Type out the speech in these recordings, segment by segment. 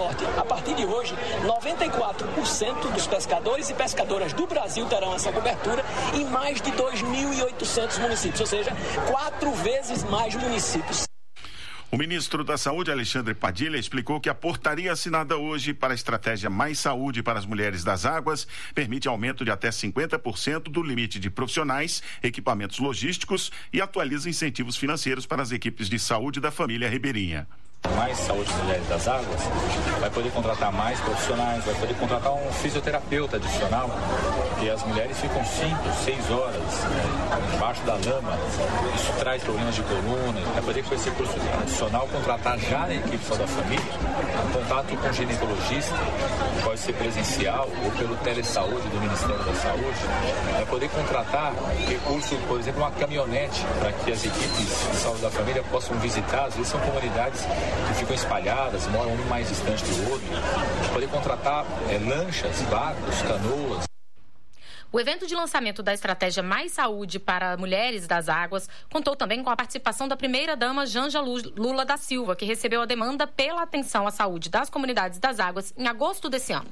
Norte. A partir de hoje, 94% dos pescadores e pescadoras do Brasil terão essa cobertura em mais de 2.800 municípios, ou seja, 4 vezes mais municípios. O ministro da Saúde, Alexandre Padilha, explicou que a portaria assinada hoje para a estratégia Mais Saúde para as Mulheres das Águas permite aumento de até 50% do limite de profissionais, equipamentos logísticos e atualiza incentivos financeiros para as equipes de saúde da família ribeirinha. Mais Saúde Mulheres das Águas vai poder contratar mais profissionais, vai poder contratar um fisioterapeuta adicional, porque as mulheres ficam 5, 6 horas debaixo da lama, isso traz problemas de coluna, vai poder com esse curso adicional contratar já na equipe só da família um contato com o ginecologista, pode ser presencial ou pelo telesaúde do Ministério da Saúde, vai poder contratar recurso, por exemplo, uma caminhonete para que as equipes de saúde da família possam visitar, às vezes são comunidades que ficam espalhadas, moram um mais distante do outro, poder contratar lanchas, barcos, canoas. O evento de lançamento da estratégia Mais Saúde para Mulheres das Águas contou também com a participação da primeira-dama Janja Lula da Silva, que recebeu a demanda pela atenção à saúde das comunidades das águas em agosto desse ano.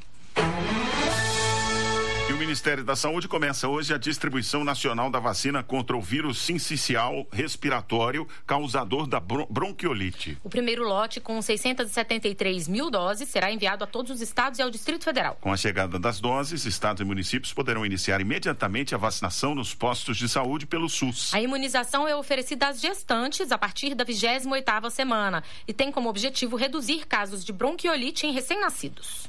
E o Ministério da Saúde começa hoje a distribuição nacional da vacina contra o vírus sincicial respiratório causador da bronquiolite. O primeiro lote, com 673 mil doses, será enviado a todos os estados e ao Distrito Federal. Com a chegada das doses, estados e municípios poderão iniciar imediatamente a vacinação nos postos de saúde pelo SUS. A imunização é oferecida às gestantes a partir da 28ª semana e tem como objetivo reduzir casos de bronquiolite em recém-nascidos.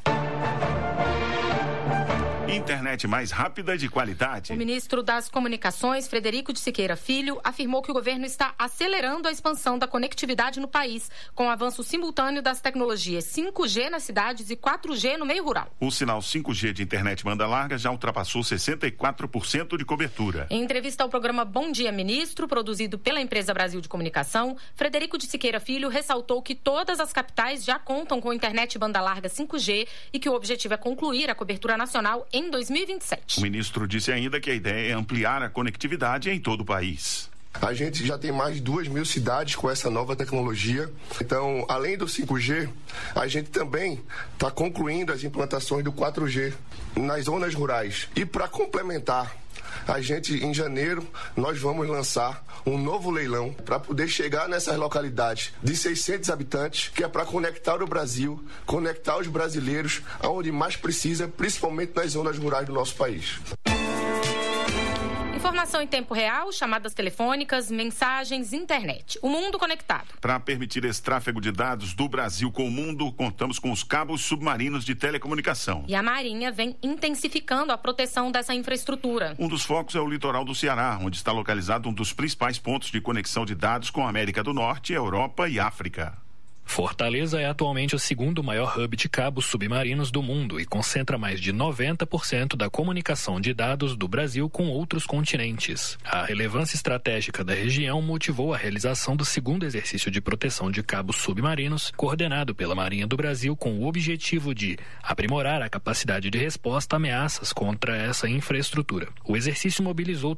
Internet mais rápida e de qualidade. O ministro das Comunicações, Frederico de Siqueira Filho, afirmou que o governo está acelerando a expansão da conectividade no país, com o avanço simultâneo das tecnologias 5G nas cidades e 4G no meio rural. O sinal 5G de internet banda larga já ultrapassou 64% de cobertura. Em entrevista ao programa Bom Dia Ministro, produzido pela empresa Brasil de Comunicação, Frederico de Siqueira Filho ressaltou que todas as capitais já contam com internet banda larga 5G e que o objetivo é concluir a cobertura nacional em 2027. O ministro disse ainda que a ideia é ampliar a conectividade em todo o país. A gente já tem mais de 2.000 cidades com essa nova tecnologia. Então, além do 5G, a gente também está concluindo as implantações do 4G nas zonas rurais. E para complementar, a gente, em janeiro, nós vamos lançar um novo leilão para poder chegar nessas localidades de 600 habitantes, que é para conectar o Brasil, conectar os brasileiros aonde mais precisa, principalmente nas zonas rurais do nosso país. Informação em tempo real, chamadas telefônicas, mensagens, internet. O mundo conectado. Para permitir esse tráfego de dados do Brasil com o mundo, contamos com os cabos submarinos de telecomunicação. E a Marinha vem intensificando a proteção dessa infraestrutura. Um dos focos é o litoral do Ceará, onde está localizado um dos principais pontos de conexão de dados com a América do Norte, Europa e África. Fortaleza é atualmente o segundo maior hub de cabos submarinos do mundo e concentra mais de 90% da comunicação de dados do Brasil com outros continentes. A relevância estratégica da região motivou a realização do segundo exercício de proteção de cabos submarinos, coordenado pela Marinha do Brasil com o objetivo de aprimorar a capacidade de resposta a ameaças contra essa infraestrutura. O exercício mobilizou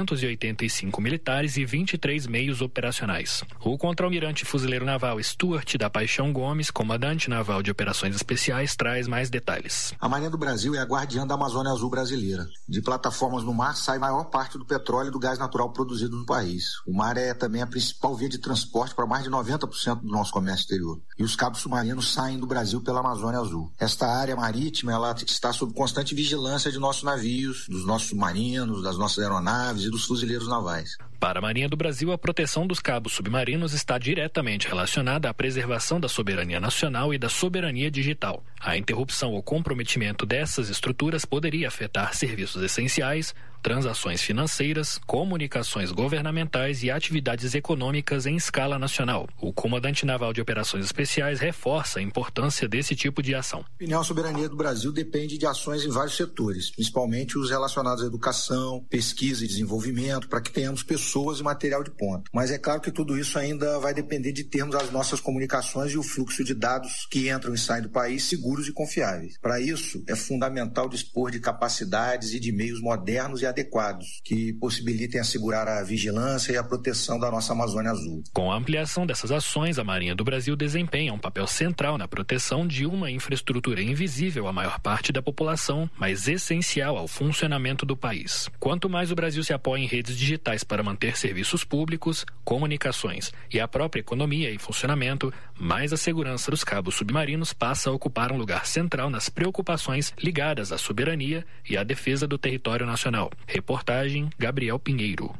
385 militares e 23 meios operacionais. O contra-almirante fuzileiro naval Stuart da Paixão Gomes, comandante naval de operações especiais, traz mais detalhes. A Marinha do Brasil é a guardiã da Amazônia Azul brasileira. De plataformas no mar sai a maior parte do petróleo e do gás natural produzido no país. O mar é também a principal via de transporte para mais de 90% do nosso comércio exterior. E os cabos submarinos saem do Brasil pela Amazônia Azul. Esta área marítima ela está sob constante vigilância de nossos navios, dos nossos submarinos, das nossas aeronaves e dos fuzileiros navais. Para a Marinha do Brasil, a proteção dos cabos submarinos está diretamente relacionada à preservação da soberania nacional e da soberania digital. A interrupção ou comprometimento dessas estruturas poderia afetar serviços essenciais, transações financeiras, comunicações governamentais e atividades econômicas em escala nacional. O comandante naval de operações especiais reforça a importância desse tipo de ação. A opinião, a soberania do Brasil depende de ações em vários setores, principalmente os relacionados à educação, pesquisa e desenvolvimento, para que tenhamos pessoas e material de ponta. Mas é claro que tudo isso ainda vai depender de termos as nossas comunicações e o fluxo de dados que entram e saem do país seguros e confiáveis. Para isso, é fundamental dispor de capacidades e de meios modernos e adequados, que possibilitem assegurar a vigilância e a proteção da nossa Amazônia Azul. Com a ampliação dessas ações, a Marinha do Brasil desempenha um papel central na proteção de uma infraestrutura invisível à maior parte da população, mas essencial ao funcionamento do país. Quanto mais o Brasil se apoia em redes digitais para manter serviços públicos, comunicações e a própria economia em funcionamento, mais a segurança dos cabos submarinos passa a ocupar um lugar central nas preocupações ligadas à soberania e à defesa do território nacional. Reportagem Gabriel Pinheiro.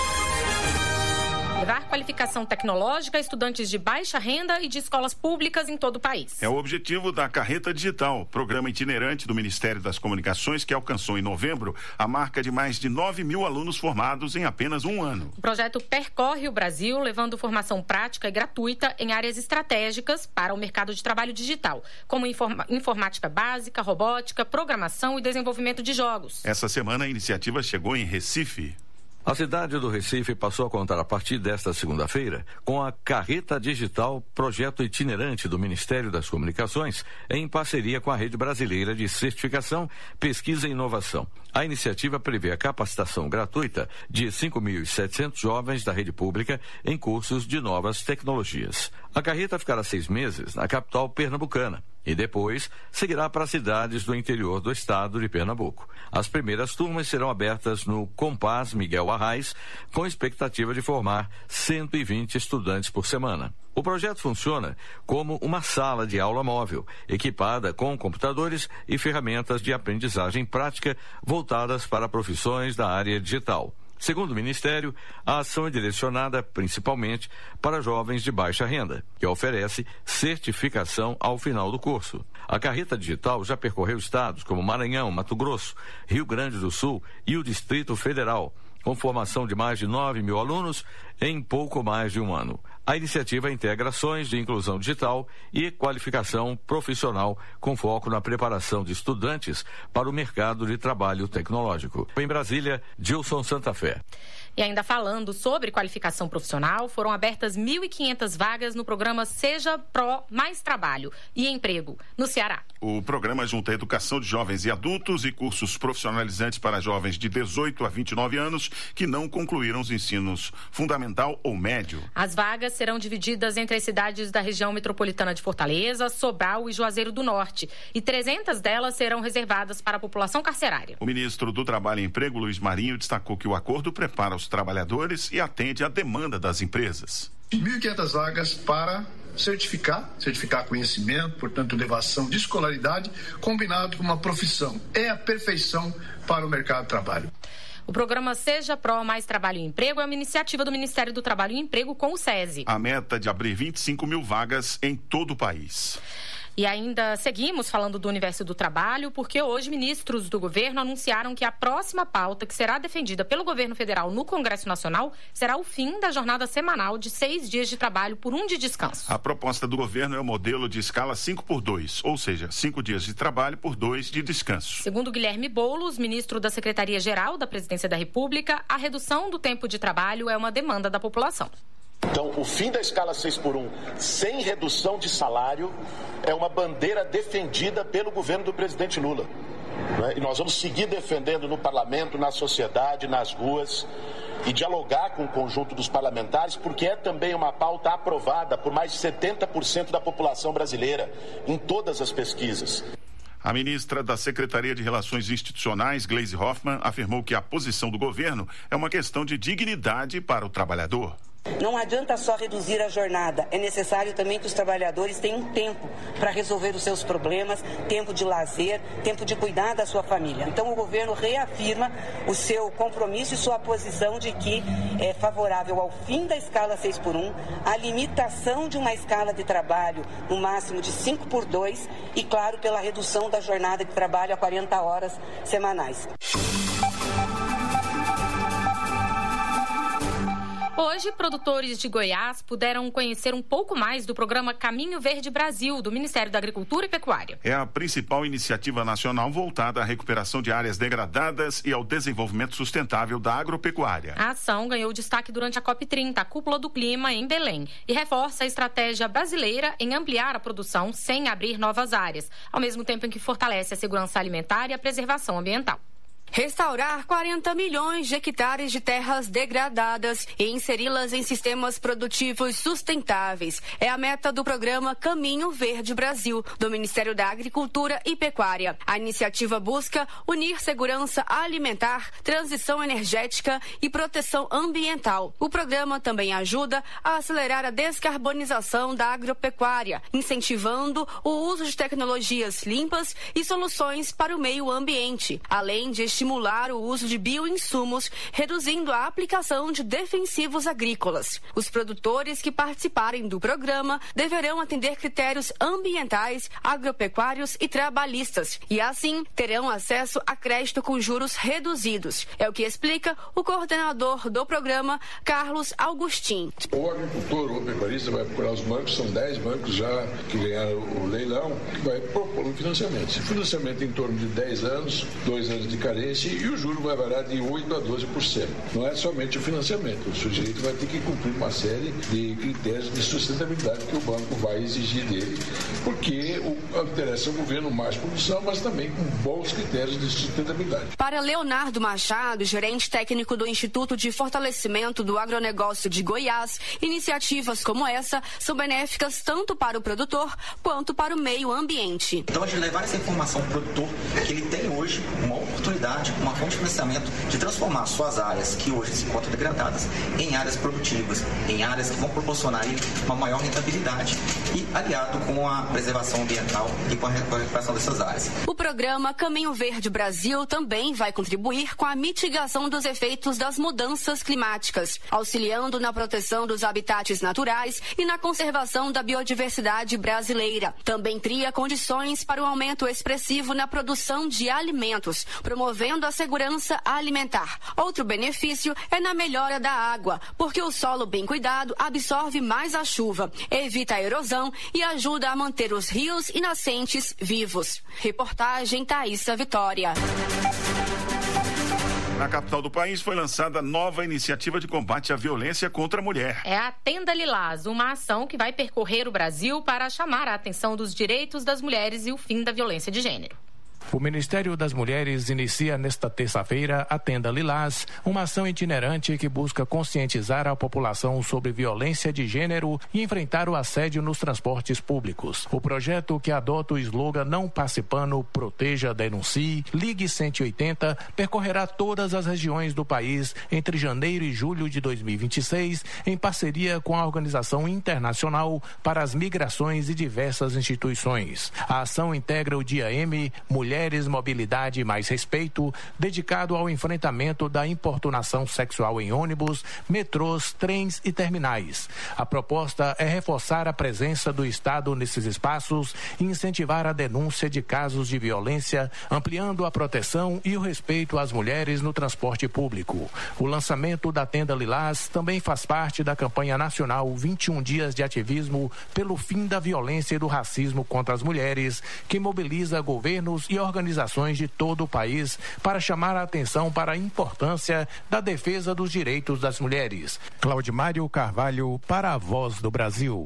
Levar qualificação tecnológica a estudantes de baixa renda e de escolas públicas em todo o país. É o objetivo da Carreta Digital, programa itinerante do Ministério das Comunicações que alcançou em novembro a marca de mais de 9.000 alunos formados em apenas um ano. O projeto percorre o Brasil, levando formação prática e gratuita em áreas estratégicas para o mercado de trabalho digital, como informática básica, robótica, programação e desenvolvimento de jogos. Essa semana a iniciativa chegou em Recife. A cidade do Recife passou a contar a partir desta segunda-feira com a Carreta Digital, projeto itinerante do Ministério das Comunicações, em parceria com a Rede Brasileira de Certificação, Pesquisa e Inovação. A iniciativa prevê a capacitação gratuita de 5.700 jovens da rede pública em cursos de novas tecnologias. A carreta ficará 6 meses na capital pernambucana e depois seguirá para cidades do interior do estado de Pernambuco. As primeiras turmas serão abertas no Compass Miguel Arraes, com expectativa de formar 120 estudantes por semana. O projeto funciona como uma sala de aula móvel, equipada com computadores e ferramentas de aprendizagem prática voltadas para profissões da área digital. Segundo o Ministério, a ação é direcionada principalmente para jovens de baixa renda, que oferece certificação ao final do curso. A Carreta Digital já percorreu estados como Maranhão, Mato Grosso, Rio Grande do Sul e o Distrito Federal, com formação de mais de 9.000 alunos em pouco mais de um ano. A iniciativa integra ações de inclusão digital e qualificação profissional com foco na preparação de estudantes para o mercado de trabalho tecnológico. Em Brasília, Gilson Santa Fé. E ainda falando sobre qualificação profissional, foram abertas 1.500 vagas no programa Seja Pro Mais Trabalho e Emprego, no Ceará. O programa junta a educação de jovens e adultos e cursos profissionalizantes para jovens de 18 a 29 anos que não concluíram os ensinos fundamental ou médio. As vagas serão divididas entre as cidades da região metropolitana de Fortaleza, Sobral e Juazeiro do Norte, e 300 delas serão reservadas para a população carcerária. O ministro do Trabalho e Emprego, Luiz Marinho, destacou que o acordo prepara os trabalhadores e atende à demanda das empresas. 1.500 vagas para certificar conhecimento, portanto, elevação de escolaridade, combinado com uma profissão. É a perfeição para o mercado de trabalho. O programa Seja Pro Mais Trabalho e Emprego é uma iniciativa do Ministério do Trabalho e Emprego com o SESI. A meta é de abrir 25.000 vagas em todo o país. E ainda seguimos falando do universo do trabalho, porque hoje ministros do governo anunciaram que a próxima pauta que será defendida pelo governo federal no Congresso Nacional será o fim da jornada semanal de 6 dias de trabalho por 1 de descanso. A proposta do governo é o modelo de escala 5x2, ou seja, 5 dias de trabalho por 2 de descanso. Segundo Guilherme Boulos, ministro da Secretaria-Geral da Presidência da República, a redução do tempo de trabalho é uma demanda da população. Então, o fim da escala 6x1 sem redução de salário é uma bandeira defendida pelo governo do presidente Lula. Né? E nós vamos seguir defendendo no parlamento, na sociedade, nas ruas e dialogar com o conjunto dos parlamentares, porque é também uma pauta aprovada por mais de 70% da população brasileira em todas as pesquisas. A ministra da Secretaria de Relações Institucionais, Gleisi Hoffmann, afirmou que a posição do governo é uma questão de dignidade para o trabalhador. Não adianta só reduzir a jornada, é necessário também que os trabalhadores tenham tempo para resolver os seus problemas, tempo de lazer, tempo de cuidar da sua família. Então o governo reafirma o seu compromisso e sua posição de que é favorável ao fim da escala 6x1, a limitação de uma escala de trabalho no máximo de 5x2 e, claro, pela redução da jornada de trabalho a 40 horas semanais. Hoje, produtores de Goiás puderam conhecer um pouco mais do programa Caminho Verde Brasil, do Ministério da Agricultura e Pecuária. É a principal iniciativa nacional voltada à recuperação de áreas degradadas e ao desenvolvimento sustentável da agropecuária. A ação ganhou destaque durante a COP30, a Cúpula do Clima, em Belém, e reforça a estratégia brasileira em ampliar a produção sem abrir novas áreas, ao mesmo tempo em que fortalece a segurança alimentar e a preservação ambiental. Restaurar 40 milhões de hectares de terras degradadas e inseri-las em sistemas produtivos sustentáveis é a meta do programa Caminho Verde Brasil, do Ministério da Agricultura e Pecuária. A iniciativa busca unir segurança alimentar, transição energética e proteção ambiental. O programa também ajuda a acelerar a descarbonização da agropecuária, incentivando o uso de tecnologias limpas e soluções para o meio ambiente, além de estimular o uso de bioinsumos, reduzindo a aplicação de defensivos agrícolas. Os produtores que participarem do programa deverão atender critérios ambientais, agropecuários e trabalhistas e, assim, terão acesso a crédito com juros reduzidos. É o que explica o coordenador do programa, Carlos Augustin. O agricultor ou o pecuarista vai procurar os bancos, são 10 bancos já que ganharam o leilão, que vai propor um financiamento. Financiamento em torno de 10 anos, 2 anos de carência, e o juro vai variar de 8% a 12%. Não é somente o financiamento, o sujeito vai ter que cumprir uma série de critérios de sustentabilidade que o banco vai exigir dele, porque interessa ao governo mais produção, mas também com bons critérios de sustentabilidade. Para Leonardo Machado, gerente técnico do Instituto de Fortalecimento do Agronegócio de Goiás, iniciativas como essa são benéficas tanto para o produtor quanto para o meio ambiente. Então, a gente levar essa informação para o produtor, que ele tem hoje uma oportunidade, uma fonte de financiamento de transformar suas áreas que hoje se encontram degradadas em áreas produtivas, em áreas que vão proporcionar aí uma maior rentabilidade e aliado com a preservação ambiental e com a recuperação dessas áreas. O programa Caminho Verde Brasil também vai contribuir com a mitigação dos efeitos das mudanças climáticas, auxiliando na proteção dos habitats naturais e na conservação da biodiversidade brasileira. Também cria condições para um aumento expressivo na produção de alimentos, promovendo a segurança alimentar. Outro benefício é na melhora da água, porque o solo bem cuidado absorve mais a chuva, evita a erosão e ajuda a manter os rios e nascentes vivos. Reportagem Thaísa Vitória. Na capital do país foi lançada nova iniciativa de combate à violência contra a mulher. É a Tenda Lilás, uma ação que vai percorrer o Brasil para chamar a atenção dos direitos das mulheres e o fim da violência de gênero. O Ministério das Mulheres inicia nesta terça-feira a Tenda Lilás, uma ação itinerante que busca conscientizar a população sobre violência de gênero e enfrentar o assédio nos transportes públicos. O projeto, que adota o slogan Não Passe Pano, Proteja, Denuncie, Ligue 180, percorrerá todas as regiões do país entre janeiro e julho de 2026, em parceria com a Organização Internacional para as Migrações e diversas instituições. A ação integra o Dia M, Mulheres, Mobilidade mais Respeito, dedicado ao enfrentamento da importunação sexual em ônibus, metrôs, trens e terminais. A proposta é reforçar a presença do Estado nesses espaços e incentivar a denúncia de casos de violência, ampliando a proteção e o respeito às mulheres no transporte público. O lançamento da Tenda Lilás também faz parte da campanha nacional 21 Dias de Ativismo pelo Fim da Violência e do Racismo contra as Mulheres, que mobiliza governos e organizações de todo o país para chamar a atenção para a importância da defesa dos direitos das mulheres. Claudimário Carvalho, para a Voz do Brasil.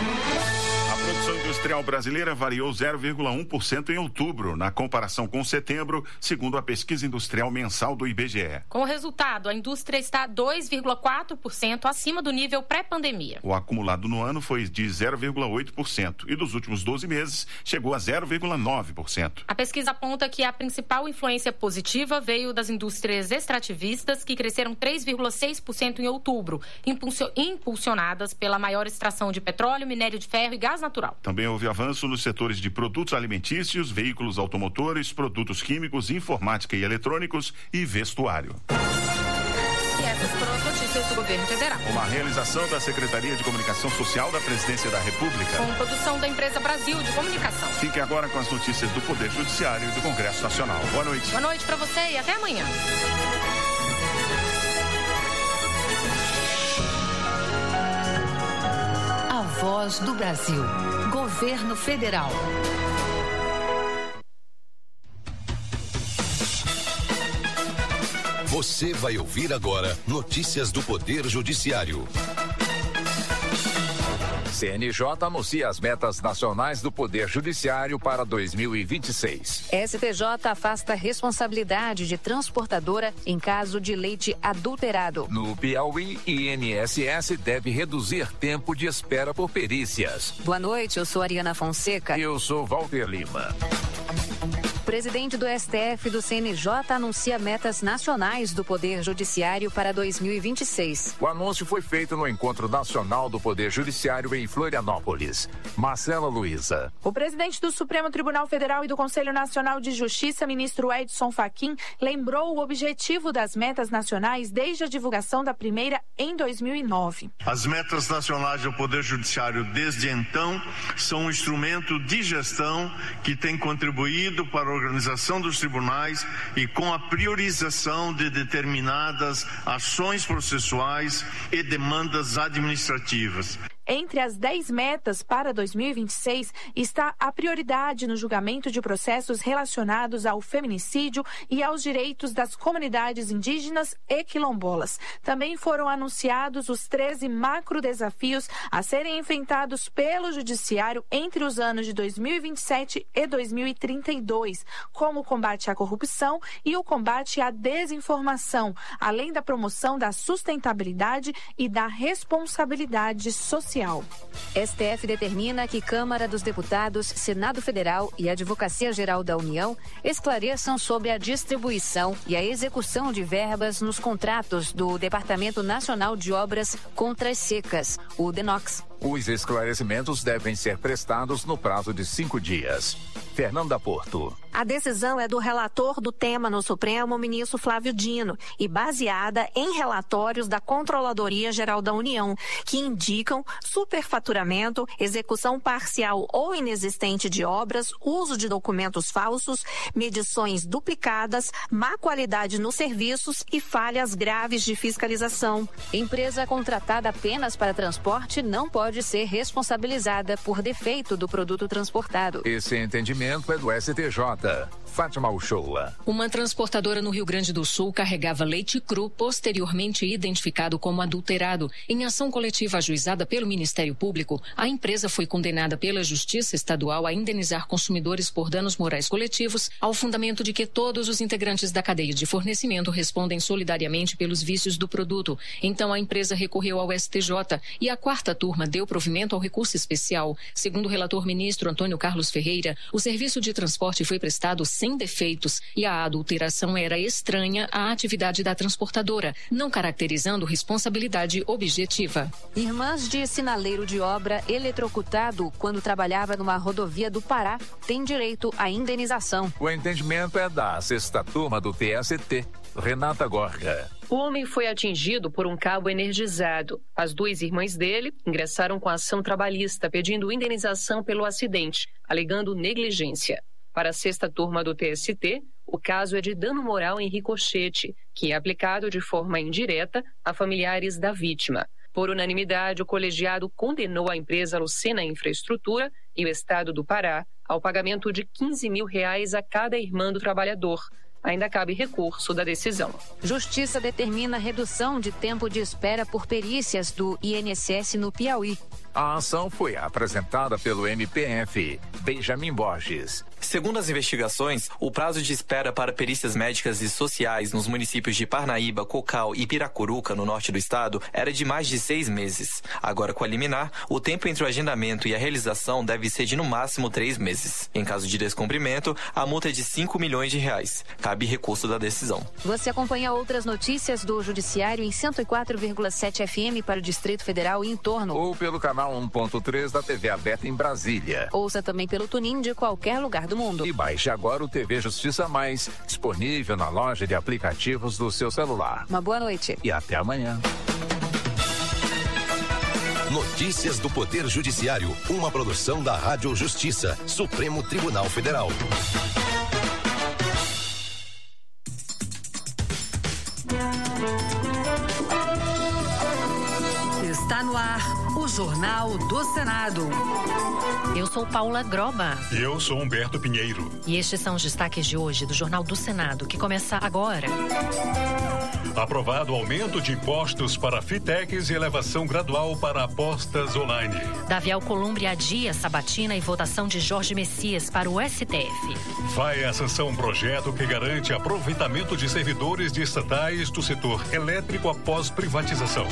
A produção industrial brasileira variou 0,1% em outubro, na comparação com setembro, segundo a pesquisa industrial mensal do IBGE. Com o resultado, a indústria está 2,4% acima do nível pré-pandemia. O acumulado no ano foi de 0,8% e dos últimos 12 meses chegou a 0,9%. A pesquisa aponta que a principal influência positiva veio das indústrias extrativistas, que cresceram 3,6% em outubro, impulsionadas pela maior extração de petróleo, minério de ferro e gás natural. Também houve avanço nos setores de produtos alimentícios, veículos automotores, produtos químicos, informática e eletrônicos e vestuário. E essas foram as notícias do governo federal. Uma realização da Secretaria de Comunicação Social da Presidência da República. Com produção da Empresa Brasil de Comunicação. Fique agora com as notícias do Poder Judiciário e do Congresso Nacional. Boa noite. Boa noite para você e até amanhã. A Voz do Brasil. Governo Federal. Você vai ouvir agora notícias do Poder Judiciário. CNJ anuncia as metas nacionais do Poder Judiciário para 2026. STJ afasta a responsabilidade de transportadora em caso de leite adulterado. No Piauí, INSS deve reduzir tempo de espera por perícias. Boa noite, eu sou Ariana Fonseca. Eu sou Walter Lima. O presidente do STF e do CNJ anuncia metas nacionais do Poder Judiciário para 2026. O anúncio foi feito no Encontro Nacional do Poder Judiciário em Florianópolis. Marcela Luiza. O presidente do Supremo Tribunal Federal e do Conselho Nacional de Justiça, ministro Edson Fachin, lembrou o objetivo das metas nacionais desde a divulgação da primeira em 2009. As metas nacionais do Poder Judiciário desde então são um instrumento de gestão que tem contribuído para a organização dos tribunais e com a priorização de determinadas ações processuais e demandas administrativas. Entre as 10 metas para 2026 está a prioridade no julgamento de processos relacionados ao feminicídio e aos direitos das comunidades indígenas e quilombolas. Também foram anunciados os 13 macrodesafios a serem enfrentados pelo Judiciário entre os anos de 2027 e 2032, como o combate à corrupção e o combate à desinformação, além da promoção da sustentabilidade e da responsabilidade social. STF determina que Câmara dos Deputados, Senado Federal e Advocacia-Geral da União esclareçam sobre a distribuição e a execução de verbas nos contratos do Departamento Nacional de Obras contra as Secas, o DENOX. Os esclarecimentos devem ser prestados no prazo de 5 dias. Fernanda Porto. A decisão é do relator do tema no Supremo, ministro Flávio Dino, e baseada em relatórios da Controladoria Geral da União, que indicam superfaturamento, execução parcial ou inexistente de obras, uso de documentos falsos, medições duplicadas, má qualidade nos serviços e falhas graves de fiscalização. Empresa contratada apenas para transporte não pode ser responsabilizada por defeito do produto transportado. Esse entendimento é do STJ. Fátima Uchoa. Uma transportadora no Rio Grande do Sul carregava leite cru, posteriormente identificado como adulterado. Em ação coletiva ajuizada pelo Ministério Público, a empresa foi condenada pela Justiça Estadual a indenizar consumidores por danos morais coletivos, ao fundamento de que todos os integrantes da cadeia de fornecimento respondem solidariamente pelos vícios do produto. Então a empresa recorreu ao STJ e a 4ª turma deu provimento ao recurso especial. Segundo o relator ministro Antônio Carlos Ferreira, o serviço de transporte foi prestado sem defeitos e a adulteração era estranha à atividade da transportadora, não caracterizando responsabilidade objetiva. Irmãs de sinaleiro de obra eletrocutado quando trabalhava numa rodovia do Pará têm direito à indenização. O entendimento é da 6ª turma do TST. Renata Gorga. O homem foi atingido por um cabo energizado. As 2 irmãs dele ingressaram com ação trabalhista pedindo indenização pelo acidente, alegando negligência. Para a 6ª turma do TST, o caso é de dano moral em ricochete, que é aplicado de forma indireta a familiares da vítima. Por unanimidade, o colegiado condenou a empresa Lucena Infraestrutura e o Estado do Pará ao pagamento de R$15 mil a cada irmã do trabalhador. Ainda cabe recurso da decisão. Justiça determina redução de tempo de espera por perícias do INSS no Piauí. A ação foi apresentada pelo MPF, Benjamin Borges. Segundo as investigações, o prazo de espera para perícias médicas e sociais nos municípios de Parnaíba, Cocal e Piracuruca, no norte do estado, era de mais de 6 meses. Agora, com a liminar, o tempo entre o agendamento e a realização deve ser de no máximo 3 meses. Em caso de descumprimento, a multa é de R$5 milhões. Cabe recurso da decisão. Você acompanha outras notícias do Judiciário em 104,7 FM para o Distrito Federal e em torno. Ou pelo canal 1.3 da TV aberta em Brasília. Ouça também pelo TuneIn de qualquer lugar do mundo. E baixe agora o TV Justiça Mais, disponível na loja de aplicativos do seu celular. Uma boa noite. E até amanhã. Notícias do Poder Judiciário, uma produção da Rádio Justiça, Supremo Tribunal Federal. Está no ar, o Jornal do Senado. Eu sou Paula Groba. E eu sou Humberto Pinheiro. E estes são os destaques de hoje do Jornal do Senado, que começa agora. Aprovado aumento de impostos para fintechs e elevação gradual para apostas online. Davi Alcolumbre adia sabatina e votação de Jorge Messias para o STF. Vai à sanção um projeto que garante aproveitamento de servidores de estatais do setor elétrico após privatização.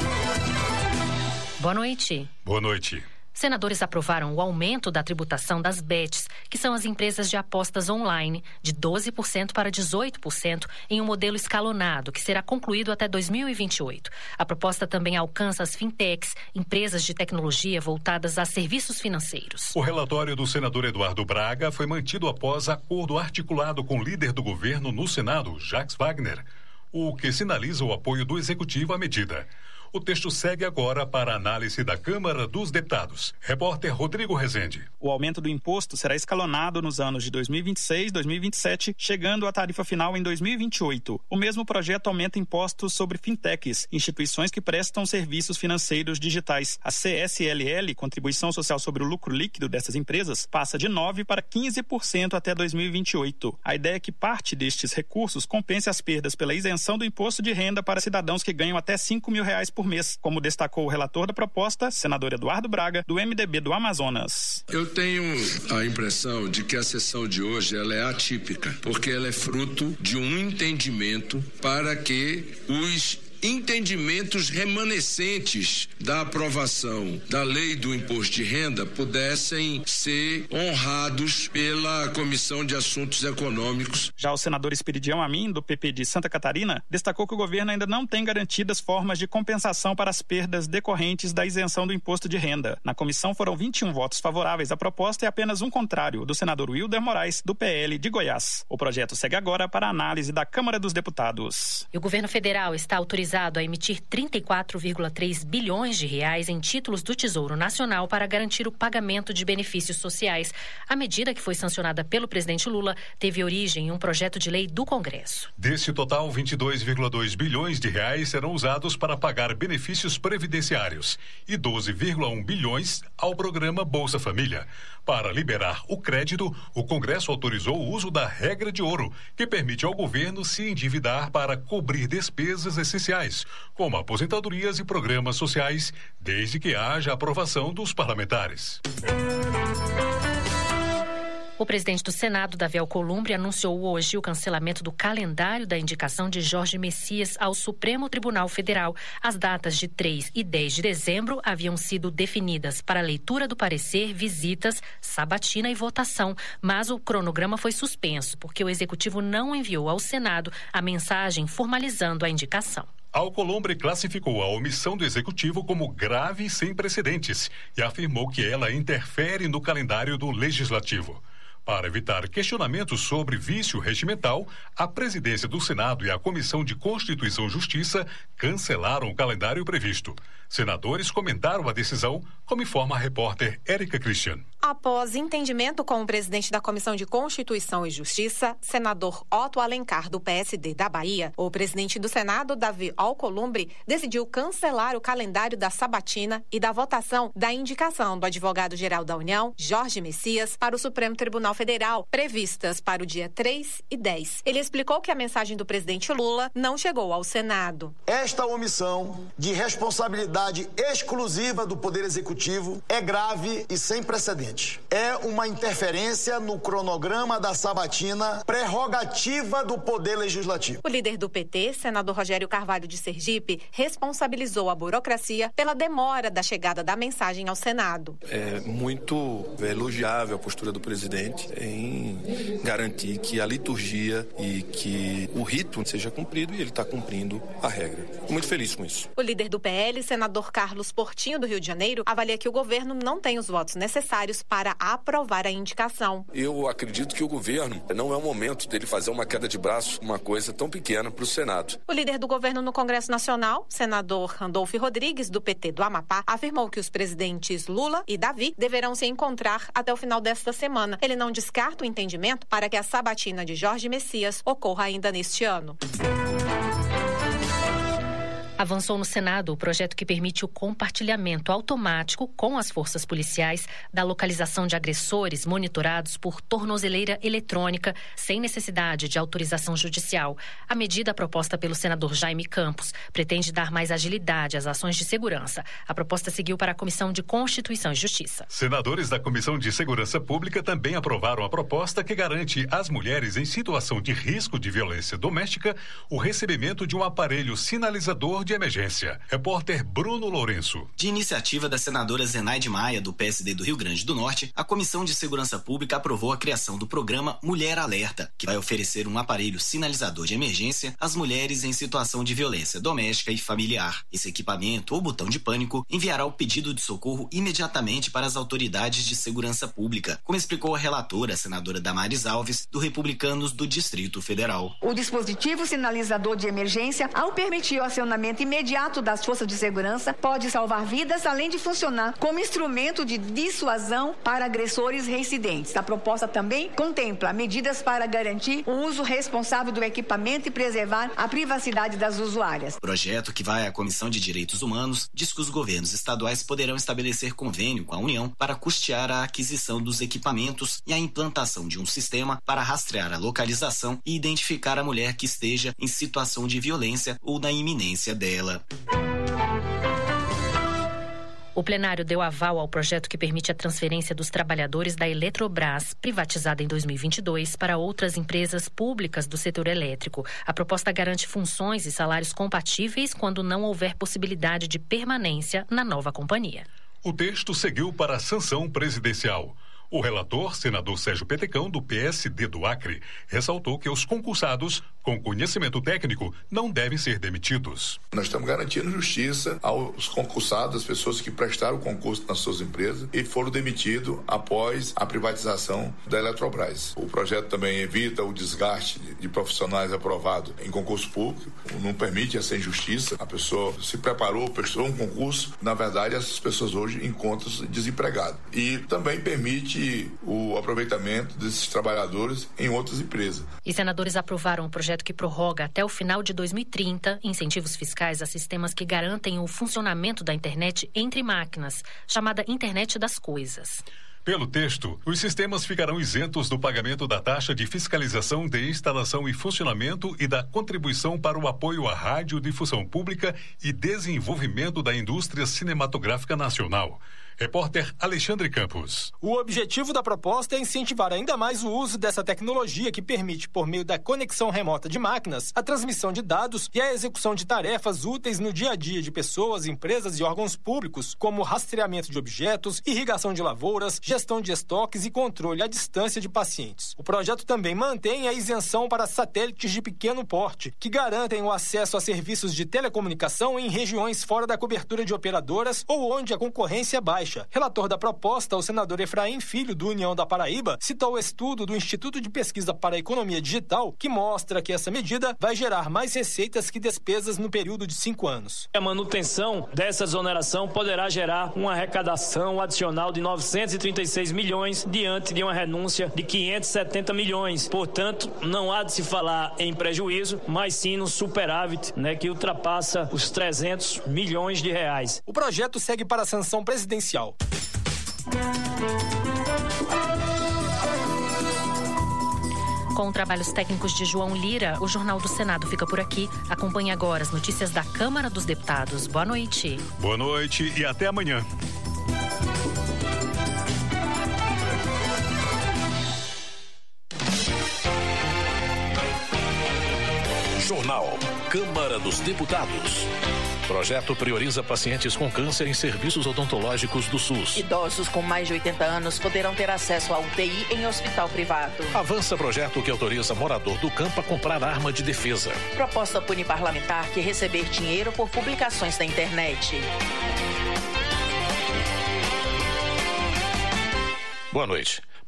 Boa noite. Boa noite. Senadores aprovaram o aumento da tributação das bets, que são as empresas de apostas online, de 12% para 18%, em um modelo escalonado, que será concluído até 2028. A proposta também alcança as fintechs, empresas de tecnologia voltadas a serviços financeiros. O relatório do senador Eduardo Braga foi mantido após acordo articulado com o líder do governo no Senado, Jacques Wagner, o que sinaliza o apoio do Executivo à medida. O texto segue agora para a análise da Câmara dos Deputados. Repórter Rodrigo Rezende. O aumento do imposto será escalonado nos anos de 2026 e 2027, chegando à tarifa final em 2028. O mesmo projeto aumenta impostos sobre fintechs, instituições que prestam serviços financeiros digitais. A CSLL, Contribuição Social sobre o Lucro Líquido dessas empresas, passa de 9% para 15% até 2028. A ideia é que parte destes recursos compense as perdas pela isenção do imposto de renda para cidadãos que ganham até R$5 mil por mês, como destacou o relator da proposta, senador Eduardo Braga, do MDB do Amazonas. Eu tenho a impressão de que a sessão de hoje ela é atípica, porque ela é fruto de um entendimento para que os entendimentos remanescentes da aprovação da lei do imposto de renda pudessem ser honrados pela Comissão de Assuntos Econômicos. Já o senador Esperidião Amin, do PP de Santa Catarina, destacou que o governo ainda não tem garantidas formas de compensação para as perdas decorrentes da isenção do imposto de renda. Na comissão foram 21 votos favoráveis à proposta e apenas um contrário, do senador Wilder Moraes, do PL de Goiás. O projeto segue agora para a análise da Câmara dos Deputados. E o governo federal está autorizado a emitir 34,3 bilhões de reais em títulos do Tesouro Nacional para garantir o pagamento de benefícios sociais. A medida, que foi sancionada pelo presidente Lula, teve origem em um projeto de lei do Congresso. Desse total, 22,2 bilhões de reais serão usados para pagar benefícios previdenciários e 12,1 bilhões ao programa Bolsa Família. Para liberar o crédito, o Congresso autorizou o uso da regra de ouro, que permite ao governo se endividar para cobrir despesas essenciais, como aposentadorias e programas sociais, desde que haja aprovação dos parlamentares. O presidente do Senado, Davi Alcolumbre, anunciou hoje o cancelamento do calendário da indicação de Jorge Messias ao Supremo Tribunal Federal. As datas de 3 e 10 de dezembro haviam sido definidas para leitura do parecer, visitas, sabatina e votação, mas o cronograma foi suspenso porque o Executivo não enviou ao Senado a mensagem formalizando a indicação. Alcolumbre classificou a omissão do Executivo como grave e sem precedentes e afirmou que ela interfere no calendário do Legislativo. Para evitar questionamentos sobre vício regimental, a presidência do Senado e a Comissão de Constituição e Justiça cancelaram o calendário previsto. Senadores comentaram a decisão, como informa a repórter Érica Christian. Após entendimento com o presidente da Comissão de Constituição e Justiça, senador Otto Alencar, do PSD da Bahia, o presidente do Senado, Davi Alcolumbre, decidiu cancelar o calendário da sabatina e da votação da indicação do advogado-geral da União, Jorge Messias, para o Supremo Tribunal Federal, previstas para o dia 3 e 10. Ele explicou que a mensagem do presidente Lula não chegou ao Senado. Esta omissão de responsabilidade exclusiva do Poder Executivo é grave e sem precedente. É uma interferência no cronograma da sabatina, prerrogativa do Poder Legislativo. O líder do PT, senador Rogério Carvalho de Sergipe, responsabilizou a burocracia pela demora da chegada da mensagem ao Senado. É muito elogiável a postura do presidente em garantir que a liturgia e que o rito seja cumprido, e ele está cumprindo a regra. Fico muito feliz com isso. O líder do PL, senador Carlos Portinho, do Rio de Janeiro, avalia que o governo não tem os votos necessários para aprovar a indicação. Eu acredito que o governo não é o momento dele fazer uma queda de braço, uma coisa tão pequena para o Senado. O líder do governo no Congresso Nacional, senador Randolfo Rodrigues, do PT do Amapá, afirmou que os presidentes Lula e Davi deverão se encontrar até o final desta semana. Ele não descarta o entendimento para que a sabatina de Jorge Messias ocorra ainda neste ano. Avançou no Senado o projeto que permite o compartilhamento automático com as forças policiais da localização de agressores monitorados por tornozeleira eletrônica, sem necessidade de autorização judicial. A medida proposta pelo senador Jaime Campos pretende dar mais agilidade às ações de segurança. A proposta seguiu para a Comissão de Constituição e Justiça. Senadores da Comissão de Segurança Pública também aprovaram a proposta que garante às mulheres em situação de risco de violência doméstica o recebimento de um aparelho sinalizador de emergência. Repórter Bruno Lourenço. De iniciativa da senadora Zenaide Maia, do PSD do Rio Grande do Norte, a Comissão de Segurança Pública aprovou a criação do programa Mulher Alerta, que vai oferecer um aparelho sinalizador de emergência às mulheres em situação de violência doméstica e familiar. Esse equipamento, ou botão de pânico, enviará o pedido de socorro imediatamente para as autoridades de segurança pública, como explicou a relatora, a senadora Damares Alves, do Republicanos do Distrito Federal. O dispositivo sinalizador de emergência, ao permitir o acionamento imediato das forças de segurança, pode salvar vidas, além de funcionar como instrumento de dissuasão para agressores reincidentes. A proposta também contempla medidas para garantir o uso responsável do equipamento e preservar a privacidade das usuárias. O projeto, que vai à Comissão de Direitos Humanos, diz que os governos estaduais poderão estabelecer convênio com a União para custear a aquisição dos equipamentos e a implantação de um sistema para rastrear a localização e identificar a mulher que esteja em situação de violência ou na iminência dela. O plenário deu aval ao projeto que permite a transferência dos trabalhadores da Eletrobras, privatizada em 2022, para outras empresas públicas do setor elétrico. A proposta garante funções e salários compatíveis quando não houver possibilidade de permanência na nova companhia. O texto seguiu para a sanção presidencial. O relator, senador Sérgio Petecão, do PSD do Acre, ressaltou que os concursados com conhecimento técnico não devem ser demitidos. Nós estamos garantindo justiça aos concursados, as pessoas que prestaram concurso nas suas empresas e foram demitidos após a privatização da Eletrobras. O projeto também evita o desgaste de profissionais aprovados em concurso público, não permite essa injustiça. A pessoa se preparou, prestou um concurso, na verdade essas pessoas hoje encontram-se desempregadas. E também permite o aproveitamento desses trabalhadores em outras empresas. E senadores aprovaram um projeto que prorroga até o final de 2030 incentivos fiscais a sistemas que garantem o funcionamento da internet entre máquinas, chamada Internet das Coisas. Pelo texto, os sistemas ficarão isentos do pagamento da taxa de fiscalização de instalação e funcionamento e da contribuição para o apoio à radiodifusão pública e desenvolvimento da indústria cinematográfica nacional. Repórter Alexandre Campos. O objetivo da proposta é incentivar ainda mais o uso dessa tecnologia que permite, por meio da conexão remota de máquinas, a transmissão de dados e a execução de tarefas úteis no dia a dia de pessoas, empresas e órgãos públicos, como rastreamento de objetos, irrigação de lavouras, gestão de estoques e controle à distância de pacientes. O projeto também mantém a isenção para satélites de pequeno porte, que garantem o acesso a serviços de telecomunicação em regiões fora da cobertura de operadoras ou onde a concorrência é baixa. Relator da proposta, o senador Efraim Filho, do União da Paraíba, citou o estudo do Instituto de Pesquisa para a Economia Digital, que mostra que essa medida vai gerar mais receitas que despesas no período de 5 anos. A manutenção dessa exoneração poderá gerar uma arrecadação adicional de 936 milhões diante de uma renúncia de 570 milhões. Portanto, não há de se falar em prejuízo, mas sim no superávit, que ultrapassa os 300 milhões de reais. O projeto segue para a sanção presidencial. Com trabalhos técnicos de João Lira, o Jornal do Senado fica por aqui. Acompanhe agora as notícias da Câmara dos Deputados. Boa noite. Boa noite e até amanhã. Jornal Câmara dos Deputados. Projeto prioriza pacientes com câncer em serviços odontológicos do SUS. Idosos com mais de 80 anos poderão ter acesso à UTI em hospital privado. Avança projeto que autoriza morador do campo a comprar arma de defesa. Proposta pune parlamentar que receber dinheiro por publicações na internet. Boa noite.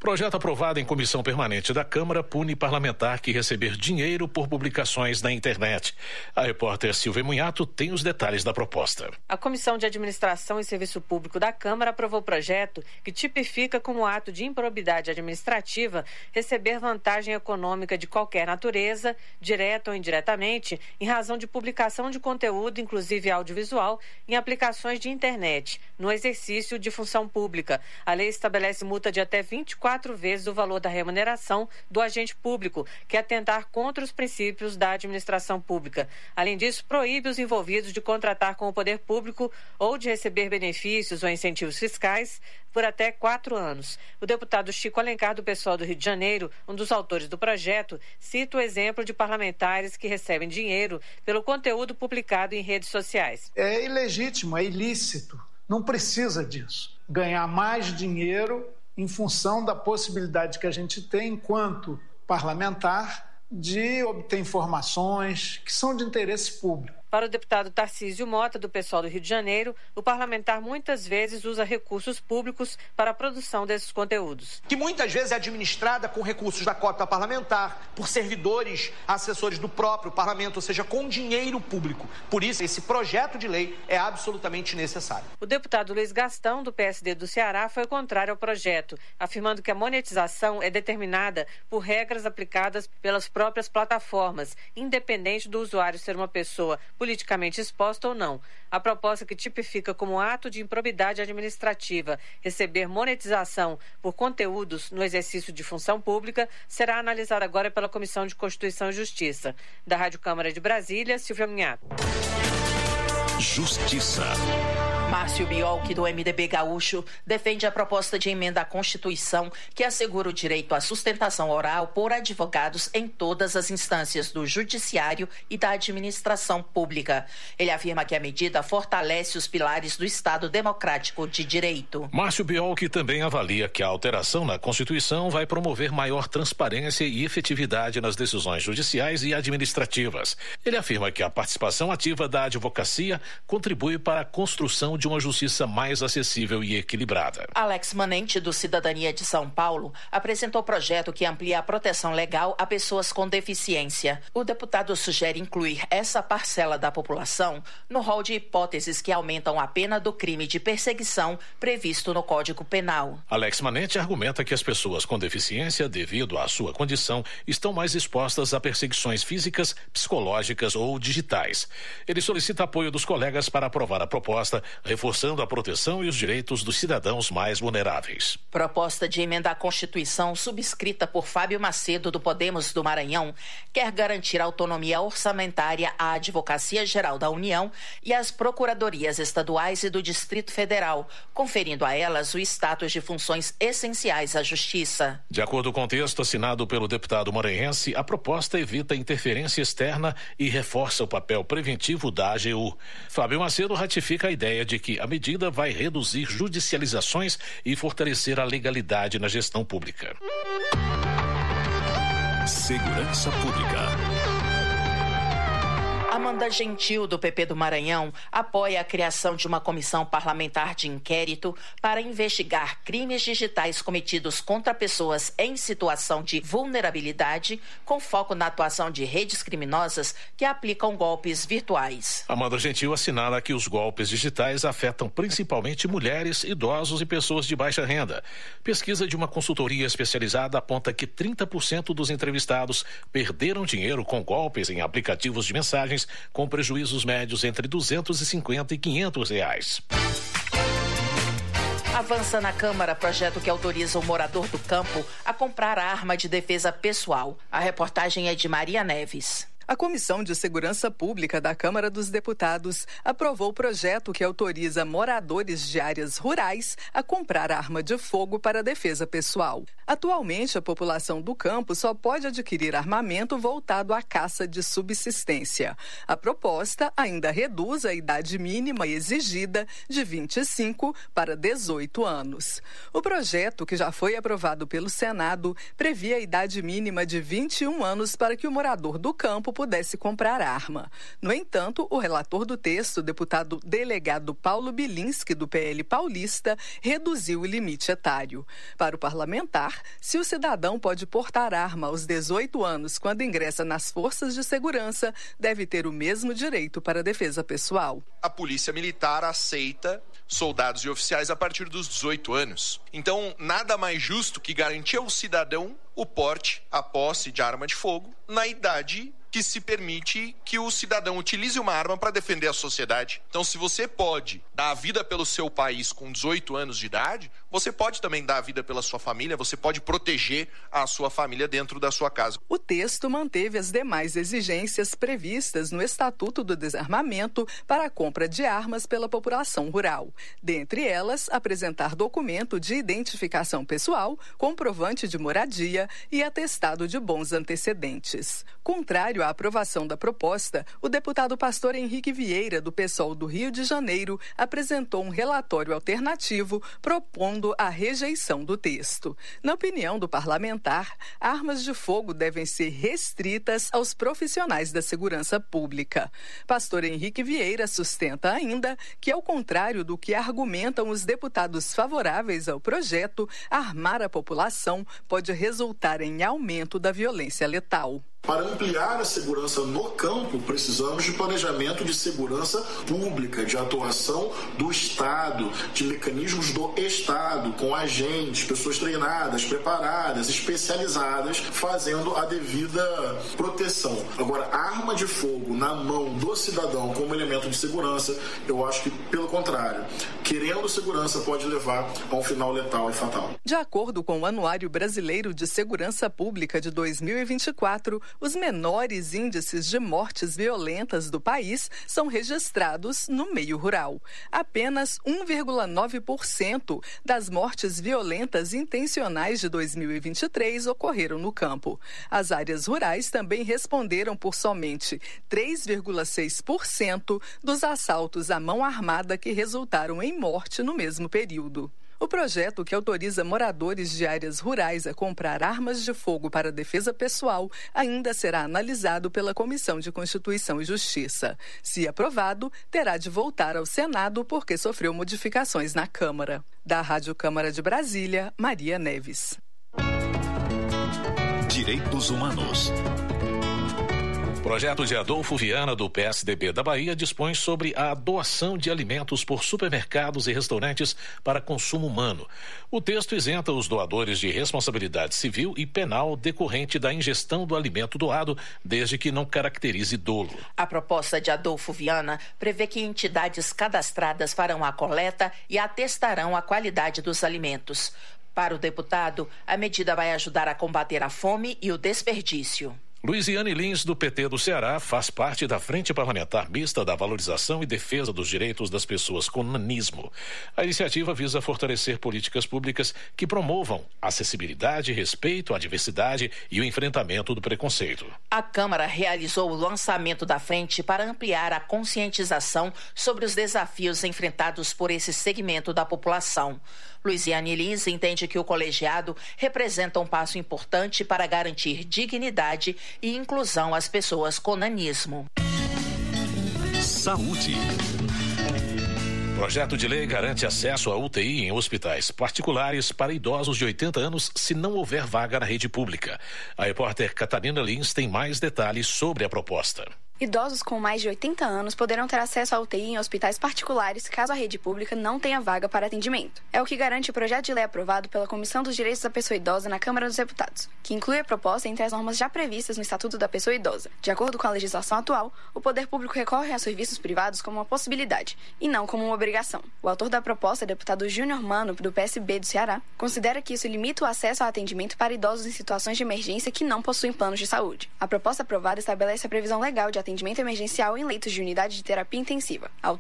Projeto aprovado em comissão permanente da Câmara pune parlamentar que receber dinheiro por publicações na internet. A repórter Silvia Munhato tem os detalhes da proposta. A Comissão de Administração e Serviço Público da Câmara aprovou o projeto que tipifica como ato de improbidade administrativa receber vantagem econômica de qualquer natureza, direta ou indiretamente, em razão de publicação de conteúdo, inclusive audiovisual, em aplicações de internet, no exercício de função pública. A lei estabelece multa de até 24 vezes o valor da remuneração do agente público, que atentar contra os princípios da administração pública. Além disso, proíbe os envolvidos de contratar com o poder público ou de receber benefícios ou incentivos fiscais por até 4 anos. O deputado Chico Alencar, do PSOL do Rio de Janeiro, um dos autores do projeto, cita o exemplo de parlamentares que recebem dinheiro pelo conteúdo publicado em redes sociais. É ilegítimo, é ilícito. Não precisa disso. Ganhar mais dinheiro em função da possibilidade que a gente tem, enquanto parlamentar, de obter informações que são de interesse público. Para o deputado Tarcísio Mota, do PSOL do Rio de Janeiro, o parlamentar muitas vezes usa recursos públicos para a produção desses conteúdos. Que muitas vezes é administrada com recursos da cota parlamentar, por servidores, assessores do próprio parlamento, ou seja, com dinheiro público. Por isso, esse projeto de lei é absolutamente necessário. O deputado Luiz Gastão, do PSD do Ceará, foi contrário ao projeto, afirmando que a monetização é determinada por regras aplicadas pelas próprias plataformas, independente do usuário ser uma pessoa politicamente exposta ou não. A proposta que tipifica como ato de improbidade administrativa receber monetização por conteúdos no exercício de função pública será analisada agora pela Comissão de Constituição e Justiça. Da Rádio Câmara de Brasília, Silvia Munhato. Justiça. Márcio Biolchi, do MDB Gaúcho, defende a proposta de emenda à Constituição que assegura o direito à sustentação oral por advogados em todas as instâncias do Judiciário e da administração pública. Ele afirma que a medida fortalece os pilares do Estado democrático de direito. Márcio Biolchi também avalia que a alteração na Constituição vai promover maior transparência e efetividade nas decisões judiciais e administrativas. Ele afirma que a participação ativa da advocacia contribui para a construção de uma justiça mais acessível e equilibrada. Alex Manente, do Cidadania de São Paulo, apresentou o projeto que amplia a proteção legal a pessoas com deficiência. O deputado sugere incluir essa parcela da população no rol de hipóteses que aumentam a pena do crime de perseguição previsto no Código Penal. Alex Manente argumenta que as pessoas com deficiência, devido à sua condição, estão mais expostas a perseguições físicas, psicológicas ou digitais. Ele solicita apoio dos colegas para aprovar a proposta, reforçando a proteção e os direitos dos cidadãos mais vulneráveis. Proposta de emenda à Constituição, subscrita por Fábio Macedo, do Podemos do Maranhão, quer garantir autonomia orçamentária à Advocacia Geral da União e às Procuradorias Estaduais e do Distrito Federal, conferindo a elas o status de funções essenciais à Justiça. De acordo com o texto assinado pelo deputado maranhense, a proposta evita interferência externa e reforça o papel preventivo da AGU. Fábio Macedo ratifica a ideia de que a medida vai reduzir judicializações e fortalecer a legalidade na gestão pública. Segurança Pública. Amanda Gentil, do PP do Maranhão, apoia a criação de uma comissão parlamentar de inquérito para investigar crimes digitais cometidos contra pessoas em situação de vulnerabilidade, com foco na atuação de redes criminosas que aplicam golpes virtuais. Amanda Gentil assinala que os golpes digitais afetam principalmente mulheres, idosos e pessoas de baixa renda. Pesquisa de uma consultoria especializada aponta que 30% dos entrevistados perderam dinheiro com golpes em aplicativos de mensagens, com prejuízos médios entre R$250 e R$500. Avança na Câmara projeto que autoriza o morador do campo a comprar a arma de defesa pessoal. A reportagem é de Maria Neves. A Comissão de Segurança Pública da Câmara dos Deputados aprovou o projeto que autoriza moradores de áreas rurais a comprar arma de fogo para defesa pessoal. Atualmente, a população do campo só pode adquirir armamento voltado à caça de subsistência. A proposta ainda reduz a idade mínima exigida de 25 para 18 anos. O projeto, que já foi aprovado pelo Senado, previa a idade mínima de 21 anos para que o morador do campo pudesse comprar arma. No entanto, o relator do texto, o deputado delegado Paulo Bilinski, do PL paulista, reduziu o limite etário. Para o parlamentar, se o cidadão pode portar arma aos 18 anos quando ingressa nas forças de segurança, deve ter o mesmo direito para a defesa pessoal. A polícia militar aceita soldados e oficiais a partir dos 18 anos. Então, nada mais justo que garantir ao cidadão o porte, a posse de arma de fogo na idade que se permite que o cidadão utilize uma arma para defender a sociedade. Então, se você pode dar a vida pelo seu país com 18 anos de idade, você pode também dar a vida pela sua família, você pode proteger a sua família dentro da sua casa. O texto manteve as demais exigências previstas no Estatuto do Desarmamento para a compra de armas pela população rural. Dentre elas, apresentar documento de identificação pessoal, comprovante de moradia e atestado de bons antecedentes. Contrário à aprovação da proposta, o deputado pastor Henrique Vieira, do PSOL do Rio de Janeiro, apresentou um relatório alternativo propondo a rejeição do texto. Na opinião do parlamentar, armas de fogo devem ser restritas aos profissionais da segurança pública. Pastor Henrique Vieira sustenta ainda que, ao contrário do que argumentam os deputados favoráveis ao projeto, armar a população pode resultar em aumento da violência letal. Para ampliar a segurança no campo, precisamos de planejamento de segurança pública, de atuação do Estado, de mecanismos do Estado, com agentes, pessoas treinadas, preparadas, especializadas, fazendo a devida proteção. Agora, a arma de fogo na mão do cidadão como elemento de segurança, eu acho que, pelo contrário, querendo segurança pode levar a um final letal e fatal. De acordo com o Anuário Brasileiro de Segurança Pública de 2024, os menores índices de mortes violentas do país são registrados no meio rural. Apenas 1,9% das mortes violentas intencionais de 2023 ocorreram no campo. As áreas rurais também responderam por somente 3,6% dos assaltos à mão armada que resultaram em morte no mesmo período. O projeto, que autoriza moradores de áreas rurais a comprar armas de fogo para defesa pessoal, ainda será analisado pela Comissão de Constituição e Justiça. Se aprovado, terá de voltar ao Senado porque sofreu modificações na Câmara. Da Rádio Câmara de Brasília, Maria Neves. Direitos Humanos. O projeto de Adolfo Viana, do PSDB da Bahia, dispõe sobre a doação de alimentos por supermercados e restaurantes para consumo humano. O texto isenta os doadores de responsabilidade civil e penal decorrente da ingestão do alimento doado, desde que não caracterize dolo. A proposta de Adolfo Viana prevê que entidades cadastradas farão a coleta e atestarão a qualidade dos alimentos. Para o deputado, a medida vai ajudar a combater a fome e o desperdício. Luiziane Lins, do PT do Ceará, faz parte da Frente Parlamentar Mista da Valorização e Defesa dos Direitos das Pessoas com Nanismo. A iniciativa visa fortalecer políticas públicas que promovam acessibilidade, respeito à diversidade e o enfrentamento do preconceito. A Câmara realizou o lançamento da frente para ampliar a conscientização sobre os desafios enfrentados por esse segmento da população. Luiziane Lins entende que o colegiado representa um passo importante para garantir dignidade e inclusão às pessoas com nanismo. Saúde. Projeto de lei garante acesso à UTI em hospitais particulares para idosos de 80 anos se não houver vaga na rede pública. A repórter Catarina Lins tem mais detalhes sobre a proposta. Idosos com mais de 80 anos poderão ter acesso à UTI em hospitais particulares caso a rede pública não tenha vaga para atendimento. É o que garante o projeto de lei aprovado pela Comissão dos Direitos da Pessoa Idosa na Câmara dos Deputados, que inclui a proposta entre as normas já previstas no Estatuto da Pessoa Idosa. De acordo com a legislação atual, o poder público recorre a serviços privados como uma possibilidade e não como uma obrigação. O autor da proposta, deputado Júnior Mano, do PSB do Ceará, considera que isso limita o acesso ao atendimento para idosos em situações de emergência que não possuem planos de saúde. A proposta aprovada estabelece a previsão legal de atendimento emergencial em leitos de unidade de terapia intensiva, a UTI,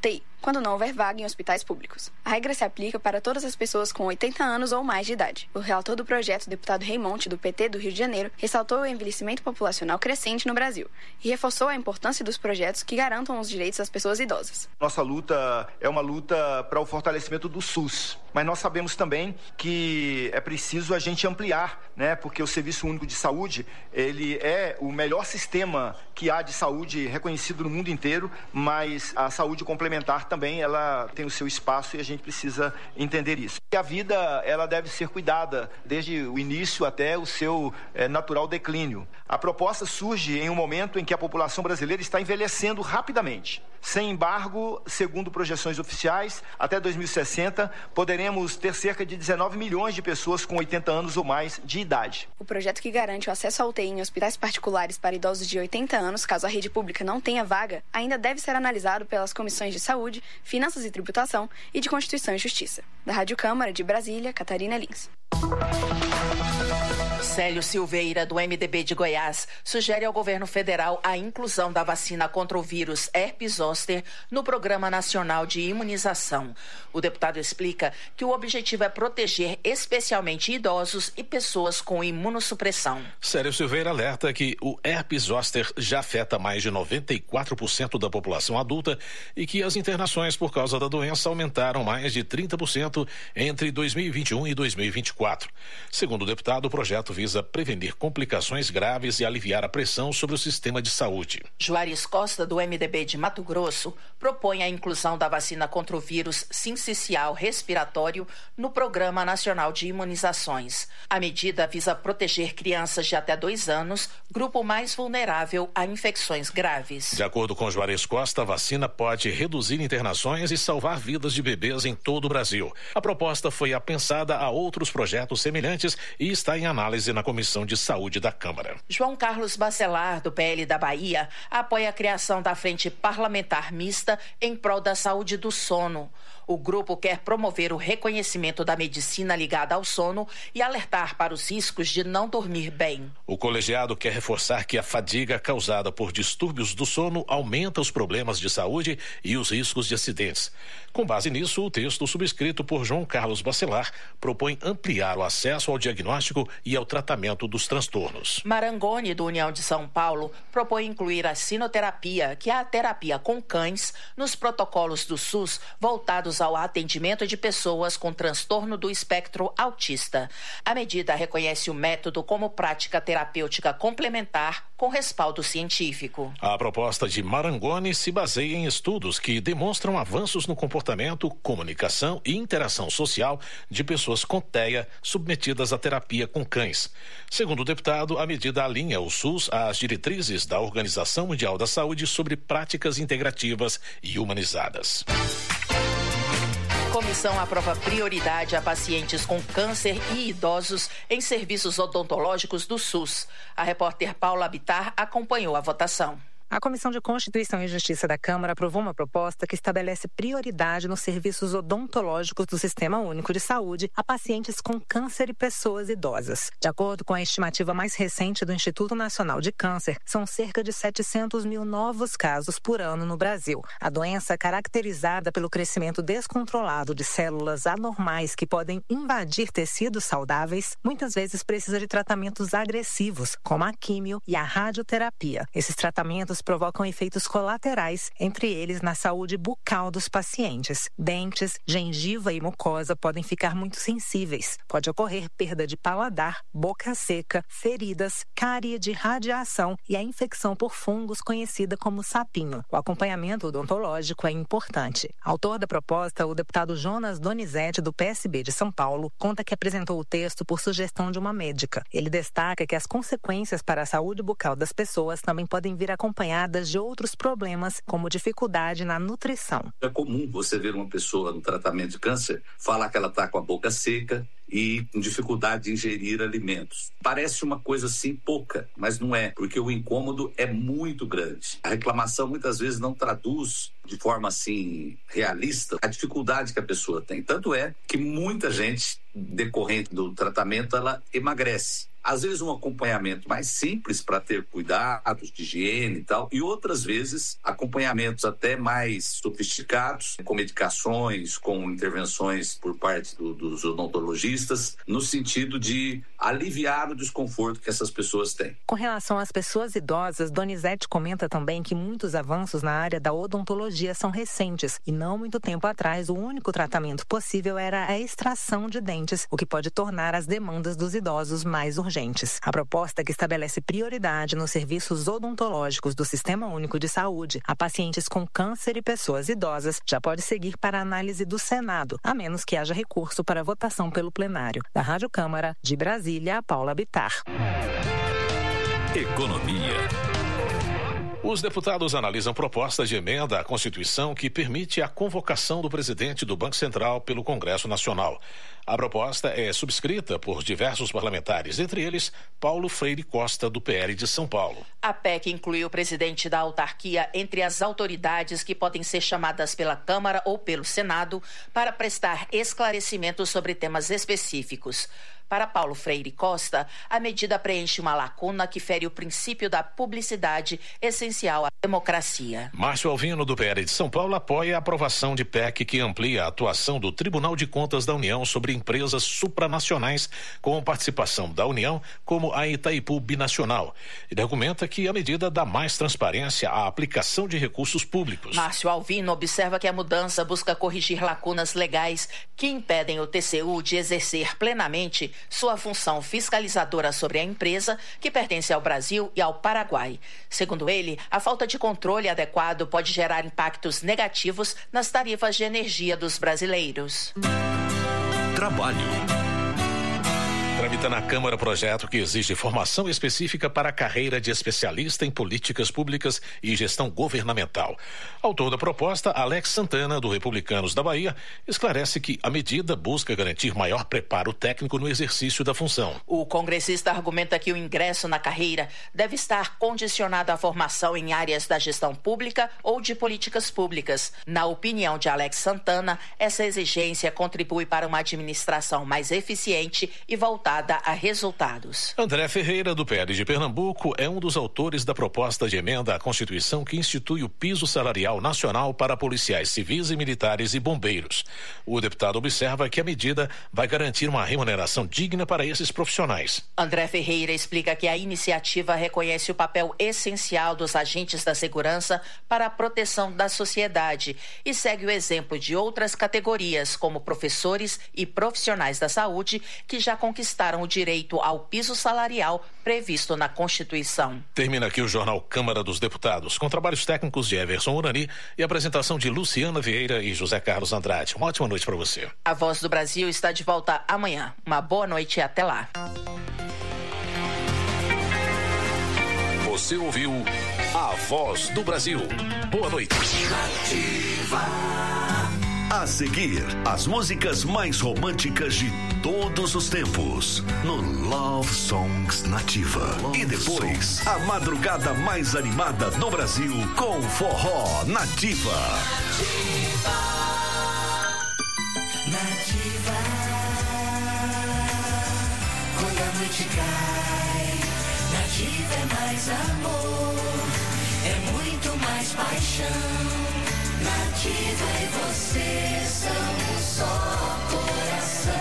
quando não houver vaga em hospitais públicos. A regra se aplica para todas as pessoas com 80 anos ou mais de idade. O relator do projeto, deputado Raimonte, do PT do Rio de Janeiro, ressaltou o envelhecimento populacional crescente no Brasil e reforçou a importância dos projetos que garantam os direitos das pessoas idosas. Nossa luta é uma luta para o fortalecimento do SUS, mas nós sabemos também que é preciso a gente ampliar, né? Porque o Serviço Único de Saúde, ele é o melhor sistema que há de saúde reconhecido no mundo inteiro, mas a saúde complementar também, ela tem o seu espaço e a gente precisa entender isso. E a vida, ela deve ser cuidada desde o início até o seu natural declínio. A proposta surge em um momento em que a população brasileira está envelhecendo rapidamente. Sem embargo, segundo projeções oficiais, até 2060, poderemos ter cerca de 19 milhões de pessoas com 80 anos ou mais de idade. O projeto que garante o acesso à UTI em hospitais particulares para idosos de 80 anos, caso a rede pública não tenha vaga, ainda deve ser analisado pelas comissões de Saúde, Finanças e Tributação e de Constituição e Justiça. Da Rádio Câmara de Brasília, Catarina Lins. Célio Silveira, do MDB de Goiás, sugere ao governo federal a inclusão da vacina contra o vírus herpes zoster no Programa Nacional de Imunização. O deputado explica que o objetivo é proteger especialmente idosos e pessoas com imunossupressão. Célio Silveira alerta que o herpes zoster já afeta mais de 94% da população adulta e que as internações por causa da doença aumentaram mais de 30% entre 2021 e 2024. Segundo o deputado, o projeto visa prevenir complicações graves e aliviar a pressão sobre o sistema de saúde. Juarez Costa, do MDB de Mato Grosso, propõe a inclusão da vacina contra o vírus sincicial respiratório no Programa Nacional de Imunizações. A medida visa proteger crianças de até 2 anos, grupo mais vulnerável a infecções graves. De acordo com Juarez Costa, a vacina pode reduzir internações e salvar vidas de bebês em todo o Brasil. A proposta foi apensada a outros projetos semelhantes e está em análise na Comissão de Saúde da Câmara. João Carlos Bacelar, do PL da Bahia, apoia a criação da Frente Parlamentar Mista em prol da saúde do sono. O grupo quer promover o reconhecimento da medicina ligada ao sono e alertar para os riscos de não dormir bem. O colegiado quer reforçar que a fadiga causada por distúrbios do sono aumenta os problemas de saúde e os riscos de acidentes. Com base nisso, o texto subscrito por João Carlos Bacelar propõe ampliar o acesso ao diagnóstico e ao tratamento dos transtornos. Marangoni, do União de São Paulo, propõe incluir a sinoterapia, que é a terapia com cães, nos protocolos do SUS voltados ao atendimento de pessoas com transtorno do espectro autista. A medida reconhece o método como prática terapêutica complementar com respaldo científico. A proposta de Marangoni se baseia em estudos que demonstram avanços no comportamento, comunicação e interação social de pessoas com TEA submetidas à terapia com cães. Segundo o deputado, a medida alinha o SUS às diretrizes da Organização Mundial da Saúde sobre práticas integrativas e humanizadas. Comissão aprova prioridade a pacientes com câncer e idosos em serviços odontológicos do SUS. A repórter Paula Bittar acompanhou a votação. A Comissão de Constituição e Justiça da Câmara aprovou uma proposta que estabelece prioridade nos serviços odontológicos do Sistema Único de Saúde a pacientes com câncer e pessoas idosas. De acordo com a estimativa mais recente do Instituto Nacional de Câncer, são cerca de 700 mil novos casos por ano no Brasil. A doença, caracterizada pelo crescimento descontrolado de células anormais que podem invadir tecidos saudáveis, muitas vezes precisa de tratamentos agressivos, como a químio e a radioterapia. Esses tratamentos provocam efeitos colaterais, entre eles na saúde bucal dos pacientes. Dentes, gengiva e mucosa podem ficar muito sensíveis. Pode ocorrer perda de paladar, boca seca, feridas, cárie de radiação e a infecção por fungos conhecida como sapinho. O acompanhamento odontológico é importante. Autor da proposta, o deputado Jonas Donizete, do PSB de São Paulo, conta que apresentou o texto por sugestão de uma médica. Ele destaca que as consequências para a saúde bucal das pessoas também podem vir acompanhadas de outros problemas, como dificuldade na nutrição. É comum você ver uma pessoa no tratamento de câncer falar que ela está com a boca seca e com dificuldade de ingerir alimentos. Parece uma coisa assim pouca, mas não é, porque o incômodo é muito grande. A reclamação muitas vezes não traduz de forma assim realista a dificuldade que a pessoa tem. Tanto é que muita gente, decorrente do tratamento, ela emagrece. Às vezes um acompanhamento mais simples para ter cuidados de higiene e tal, e outras vezes acompanhamentos até mais sofisticados, com medicações, com intervenções por parte dos odontologistas, no sentido de aliviar o desconforto que essas pessoas têm. Com relação às pessoas idosas, Donizete comenta também que muitos avanços na área da odontologia são recentes e não muito tempo atrás o único tratamento possível era a extração de dentes, o que pode tornar as demandas dos idosos mais urgentes. A proposta que estabelece prioridade nos serviços odontológicos do Sistema Único de Saúde a pacientes com câncer e pessoas idosas já pode seguir para análise do Senado, a menos que haja recurso para votação pelo plenário. Da Rádio Câmara, de Brasília, Paula Bittar. Economia. Os deputados analisam proposta de emenda à Constituição que permite a convocação do presidente do Banco Central pelo Congresso Nacional. A proposta é subscrita por diversos parlamentares, entre eles Paulo Freire Costa, do PL de São Paulo. A PEC inclui o presidente da autarquia entre as autoridades que podem ser chamadas pela Câmara ou pelo Senado para prestar esclarecimentos sobre temas específicos. Para Paulo Freire Costa, a medida preenche uma lacuna que fere o princípio da publicidade essencial à democracia. Márcio Alvino, do PL de São Paulo, apoia a aprovação de PEC que amplia a atuação do Tribunal de Contas da União sobre empresas supranacionais com participação da União, como a Itaipu Binacional. Ele argumenta que a medida dá mais transparência à aplicação de recursos públicos. Márcio Alvino observa que a mudança busca corrigir lacunas legais que impedem o TCU de exercer plenamente sua função fiscalizadora sobre a empresa, que pertence ao Brasil e ao Paraguai. Segundo ele, a falta de controle adequado pode gerar impactos negativos nas tarifas de energia dos brasileiros. Trabalho. Tramita na Câmara projeto que exige formação específica para a carreira de especialista em políticas públicas e gestão governamental. Autor da proposta, Alex Santana, do Republicanos da Bahia, esclarece que a medida busca garantir maior preparo técnico no exercício da função. O congressista argumenta que o ingresso na carreira deve estar condicionado à formação em áreas da gestão pública ou de políticas públicas. Na opinião de Alex Santana, essa exigência contribui para uma administração mais eficiente e voltada a resultados. André Ferreira, do PL de Pernambuco, é um dos autores da proposta de emenda à Constituição que institui o piso salarial nacional para policiais civis e militares e bombeiros. O deputado observa que a medida vai garantir uma remuneração digna para esses profissionais. André Ferreira explica que a iniciativa reconhece o papel essencial dos agentes da segurança para a proteção da sociedade e segue o exemplo de outras categorias, como professores e profissionais da saúde, que já conquistaram o direito ao piso salarial previsto na Constituição. Termina aqui o Jornal Câmara dos Deputados, com trabalhos técnicos de Everson Urani e apresentação de Luciana Vieira e José Carlos Andrade. Uma ótima noite para você. A Voz do Brasil está de volta amanhã. Uma boa noite e até lá. Você ouviu A Voz do Brasil. Boa noite. A seguir, as músicas mais românticas de todos os tempos no Love Songs Nativa. E depois, a madrugada mais animada do Brasil com Forró Nativa. Nativa. Quando a noite cai, Nativa é mais amor, é muito mais paixão. Nativa e você são um só coração.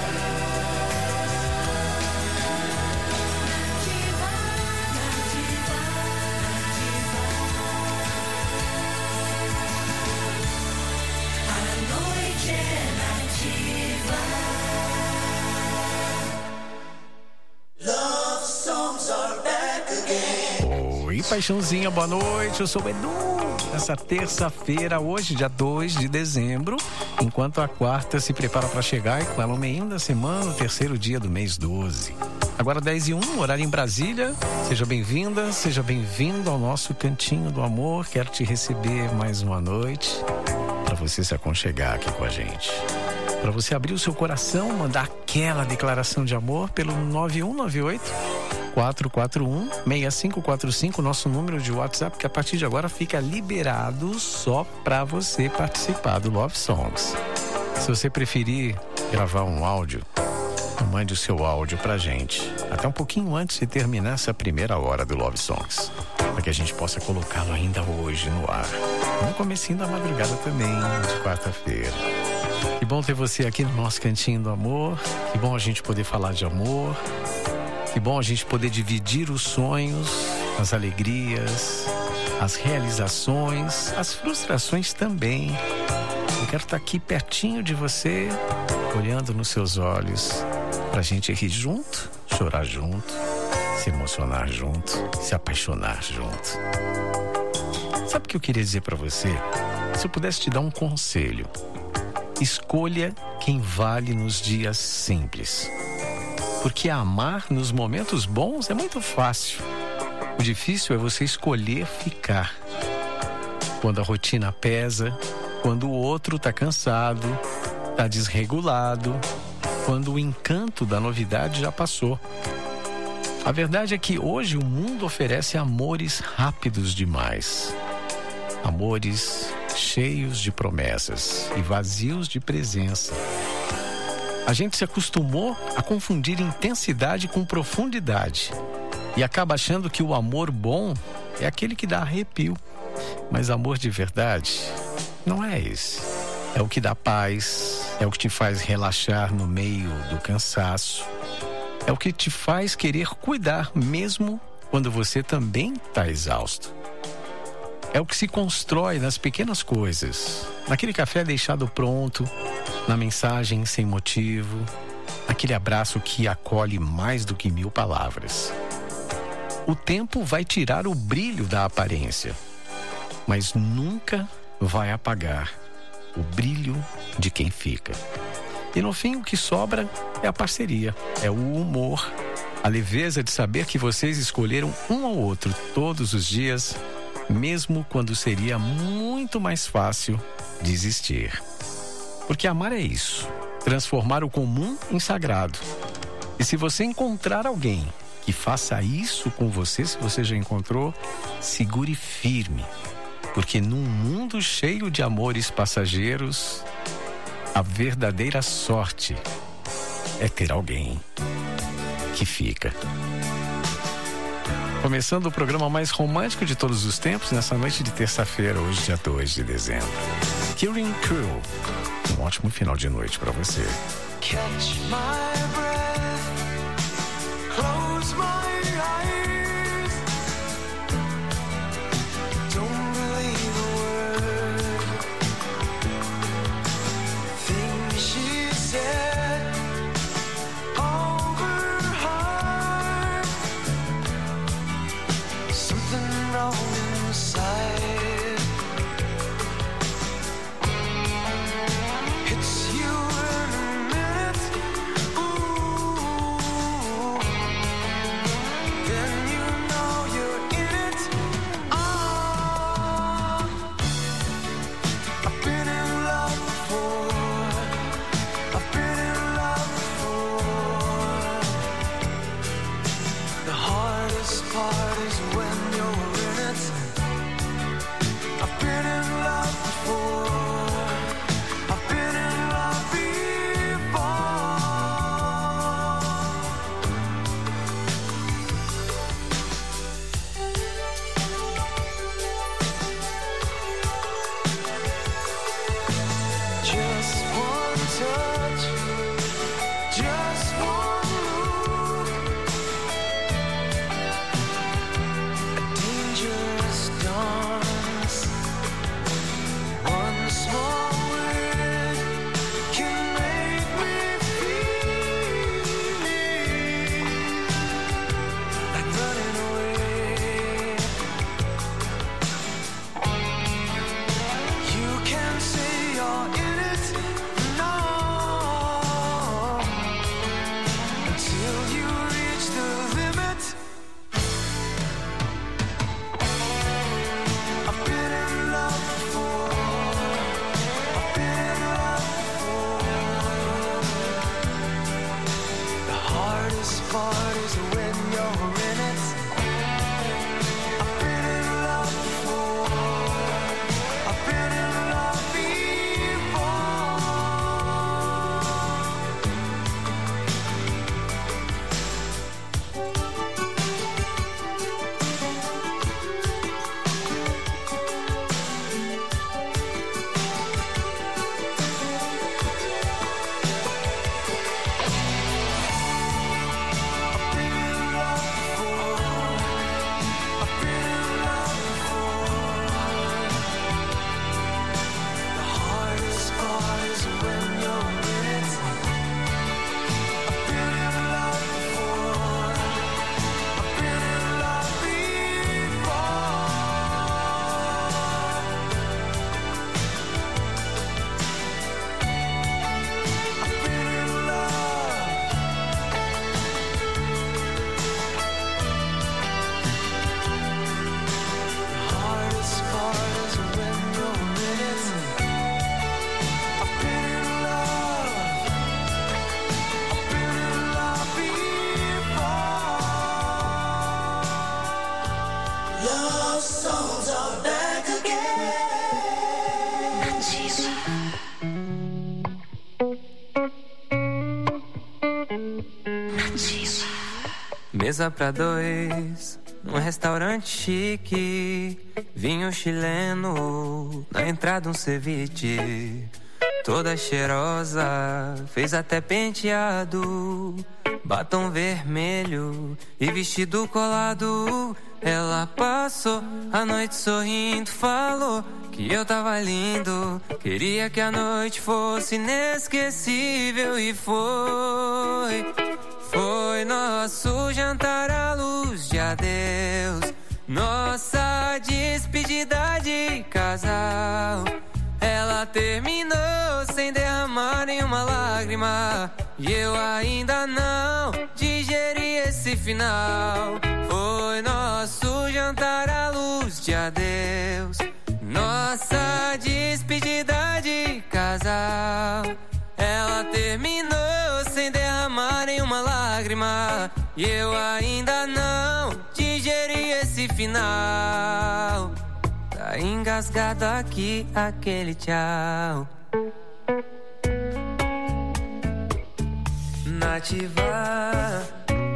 Nativa, Nativa, Nativa. A noite é nativa. Love songs are back again. Oi, paixãozinha, boa noite. Eu sou o Edu. Nessa terça-feira, hoje, dia 2 de dezembro, enquanto a quarta se prepara para chegar e com ela o meio da semana, o terceiro dia do mês 12. Agora 10h01, horário em Brasília. Seja bem-vinda, seja bem-vindo ao nosso Cantinho do Amor. Quero te receber mais uma noite para você se aconchegar aqui com a gente. Para você abrir o seu coração, mandar aquela declaração de amor pelo 9198-441-6545, nosso número de WhatsApp, que a partir de agora fica liberado só para você participar do Love Songs. Se você preferir gravar um áudio, mande o seu áudio pra gente, até um pouquinho antes de terminar essa primeira hora do Love Songs, para que a gente possa colocá-lo ainda hoje no ar, no comecinho da madrugada também, de quarta-feira. Que bom ter você aqui no nosso Cantinho do Amor, que bom a gente poder falar de amor, que bom a gente poder dividir os sonhos, as alegrias, as realizações, as frustrações também. Eu quero estar aqui pertinho de você, olhando nos seus olhos, pra gente rir junto, chorar junto, se emocionar junto, se apaixonar junto. Sabe o que eu queria dizer pra você? Se eu pudesse te dar um conselho, escolha quem vale nos dias simples. Porque amar nos momentos bons é muito fácil. O difícil é você escolher ficar. Quando a rotina pesa, quando o outro tá cansado, tá desregulado, quando o encanto da novidade já passou. A verdade é que hoje o mundo oferece amores rápidos demais. Amores cheios de promessas e vazios de presença. A gente se acostumou a confundir intensidade com profundidade e acaba achando que o amor bom é aquele que dá arrepio. Mas amor de verdade não é esse. É o que dá paz, é o que te faz relaxar no meio do cansaço, é o que te faz querer cuidar mesmo quando você também está exausto. É o que se constrói nas pequenas coisas, naquele café deixado pronto, na mensagem sem motivo, naquele abraço que acolhe mais do que 1000 palavras. O tempo vai tirar o brilho da aparência, mas nunca vai apagar o brilho de quem fica. E no fim o que sobra é a parceria, é o humor, a leveza de saber que vocês escolheram um ao outro todos os dias, mesmo quando seria muito mais fácil desistir. Porque amar é isso, transformar o comum em sagrado. E se você encontrar alguém que faça isso com você, se você já encontrou, segure firme. Porque num mundo cheio de amores passageiros, a verdadeira sorte é ter alguém que fica. Começando o programa mais romântico de todos os tempos, nessa noite de terça-feira, hoje, dia 2 de dezembro. Killing Crew. Um ótimo final de noite para você. Catch my breath, close my eyes, don't believe a word, things she said over heart, something wrong inside. It's you in a minute, ooh, then you know you're in it. Ah, I've been in love before, I've been in love before. The hardest part is when you're in it. Mesa pra dois, num restaurante chique, vinho chileno, na entrada um ceviche. Toda cheirosa, fez até penteado, batom vermelho e vestido colado. Ela passou a noite sorrindo, falou que eu tava lindo, queria que a noite fosse inesquecível e foi. Foi nosso jantar à luz de adeus, nossa despedida de casal. Ela terminou sem derramar nenhuma lágrima, e eu ainda não digeri esse final. Foi nosso jantar à luz de adeus, nossa despedida de casal. Ela terminou sem derramar nenhuma lágrima, e eu ainda não digeri esse final. Tá engasgado aqui aquele tchau. Nativa.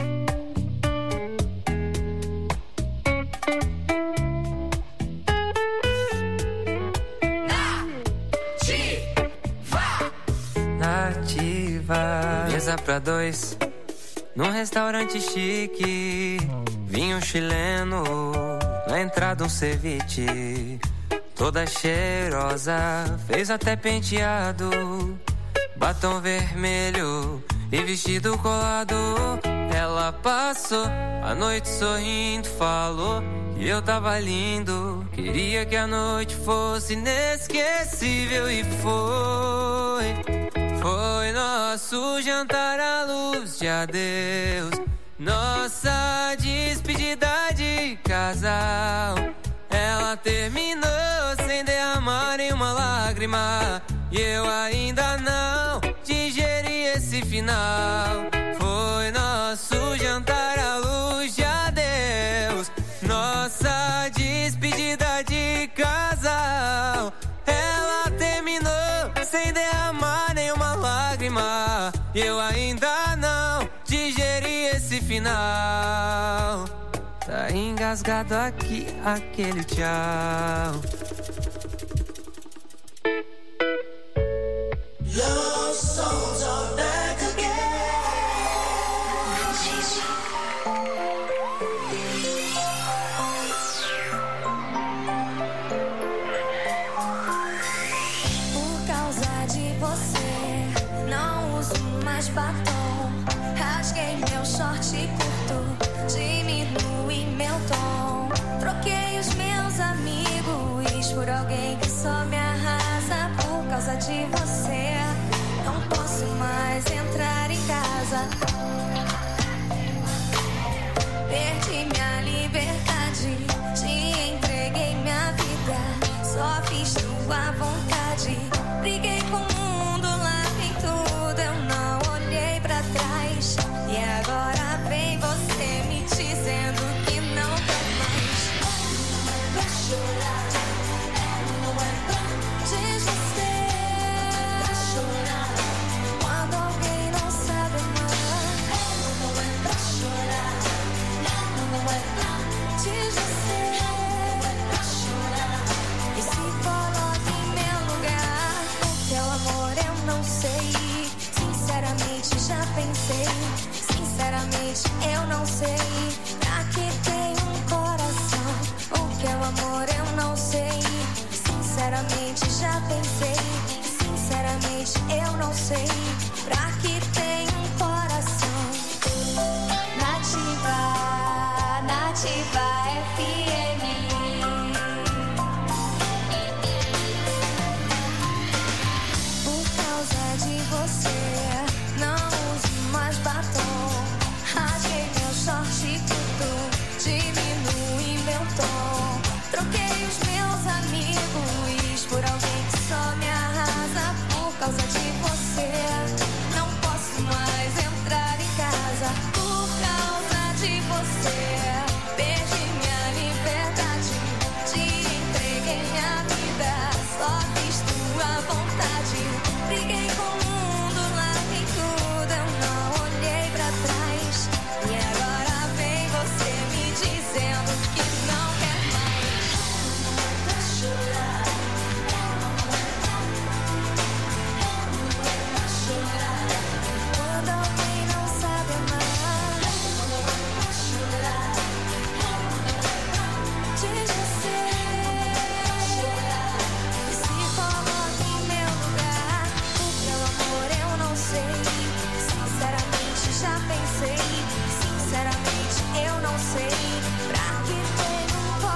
Nativa. Mesa pra dois, num restaurante chique, vinho chileno, na entrada um ceviche. Toda cheirosa, fez até penteado, batom vermelho e vestido colado. Ela passou a noite sorrindo, falou que eu tava lindo, queria que a noite fosse inesquecível e foi. Foi nosso jantar à luz de adeus, nossa despedida de casal. Ela terminou sem derramar nenhuma lágrima, e eu ainda não digeri esse final. Foi nosso jantar à luz de adeus, nossa despedida de casal. Ela terminou sem derramar nenhuma lágrima, e eu ainda não digeri esse final. Tá engasgado aqui aquele tchau. Love songs are back again. Por causa de você, não uso mais batom. Rasguei meu short curto, diminui meu tom. Troquei os meus amigos por alguém que só me arrasa. Por causa de você, não posso mais entrar em casa. Perdi minha liberdade, te entreguei minha vida, só fiz tua vontade. Briguei com o mundo, larguei tudo, eu não olhei pra trás. E agora vem você me dizendo que não quer mais. Pra chorar, não é pra desfazer. Pra chorar, quando alguém não sabe amar. Não é pra chorar, não é pra desfazer. Pra chorar, e se coloca em meu lugar. O teu amor eu não sei, sinceramente já pensei. Sinceramente eu não sei pra que tem um coração. O que é o amor eu não sei, sinceramente já pensei. Sinceramente eu não sei pra que tem um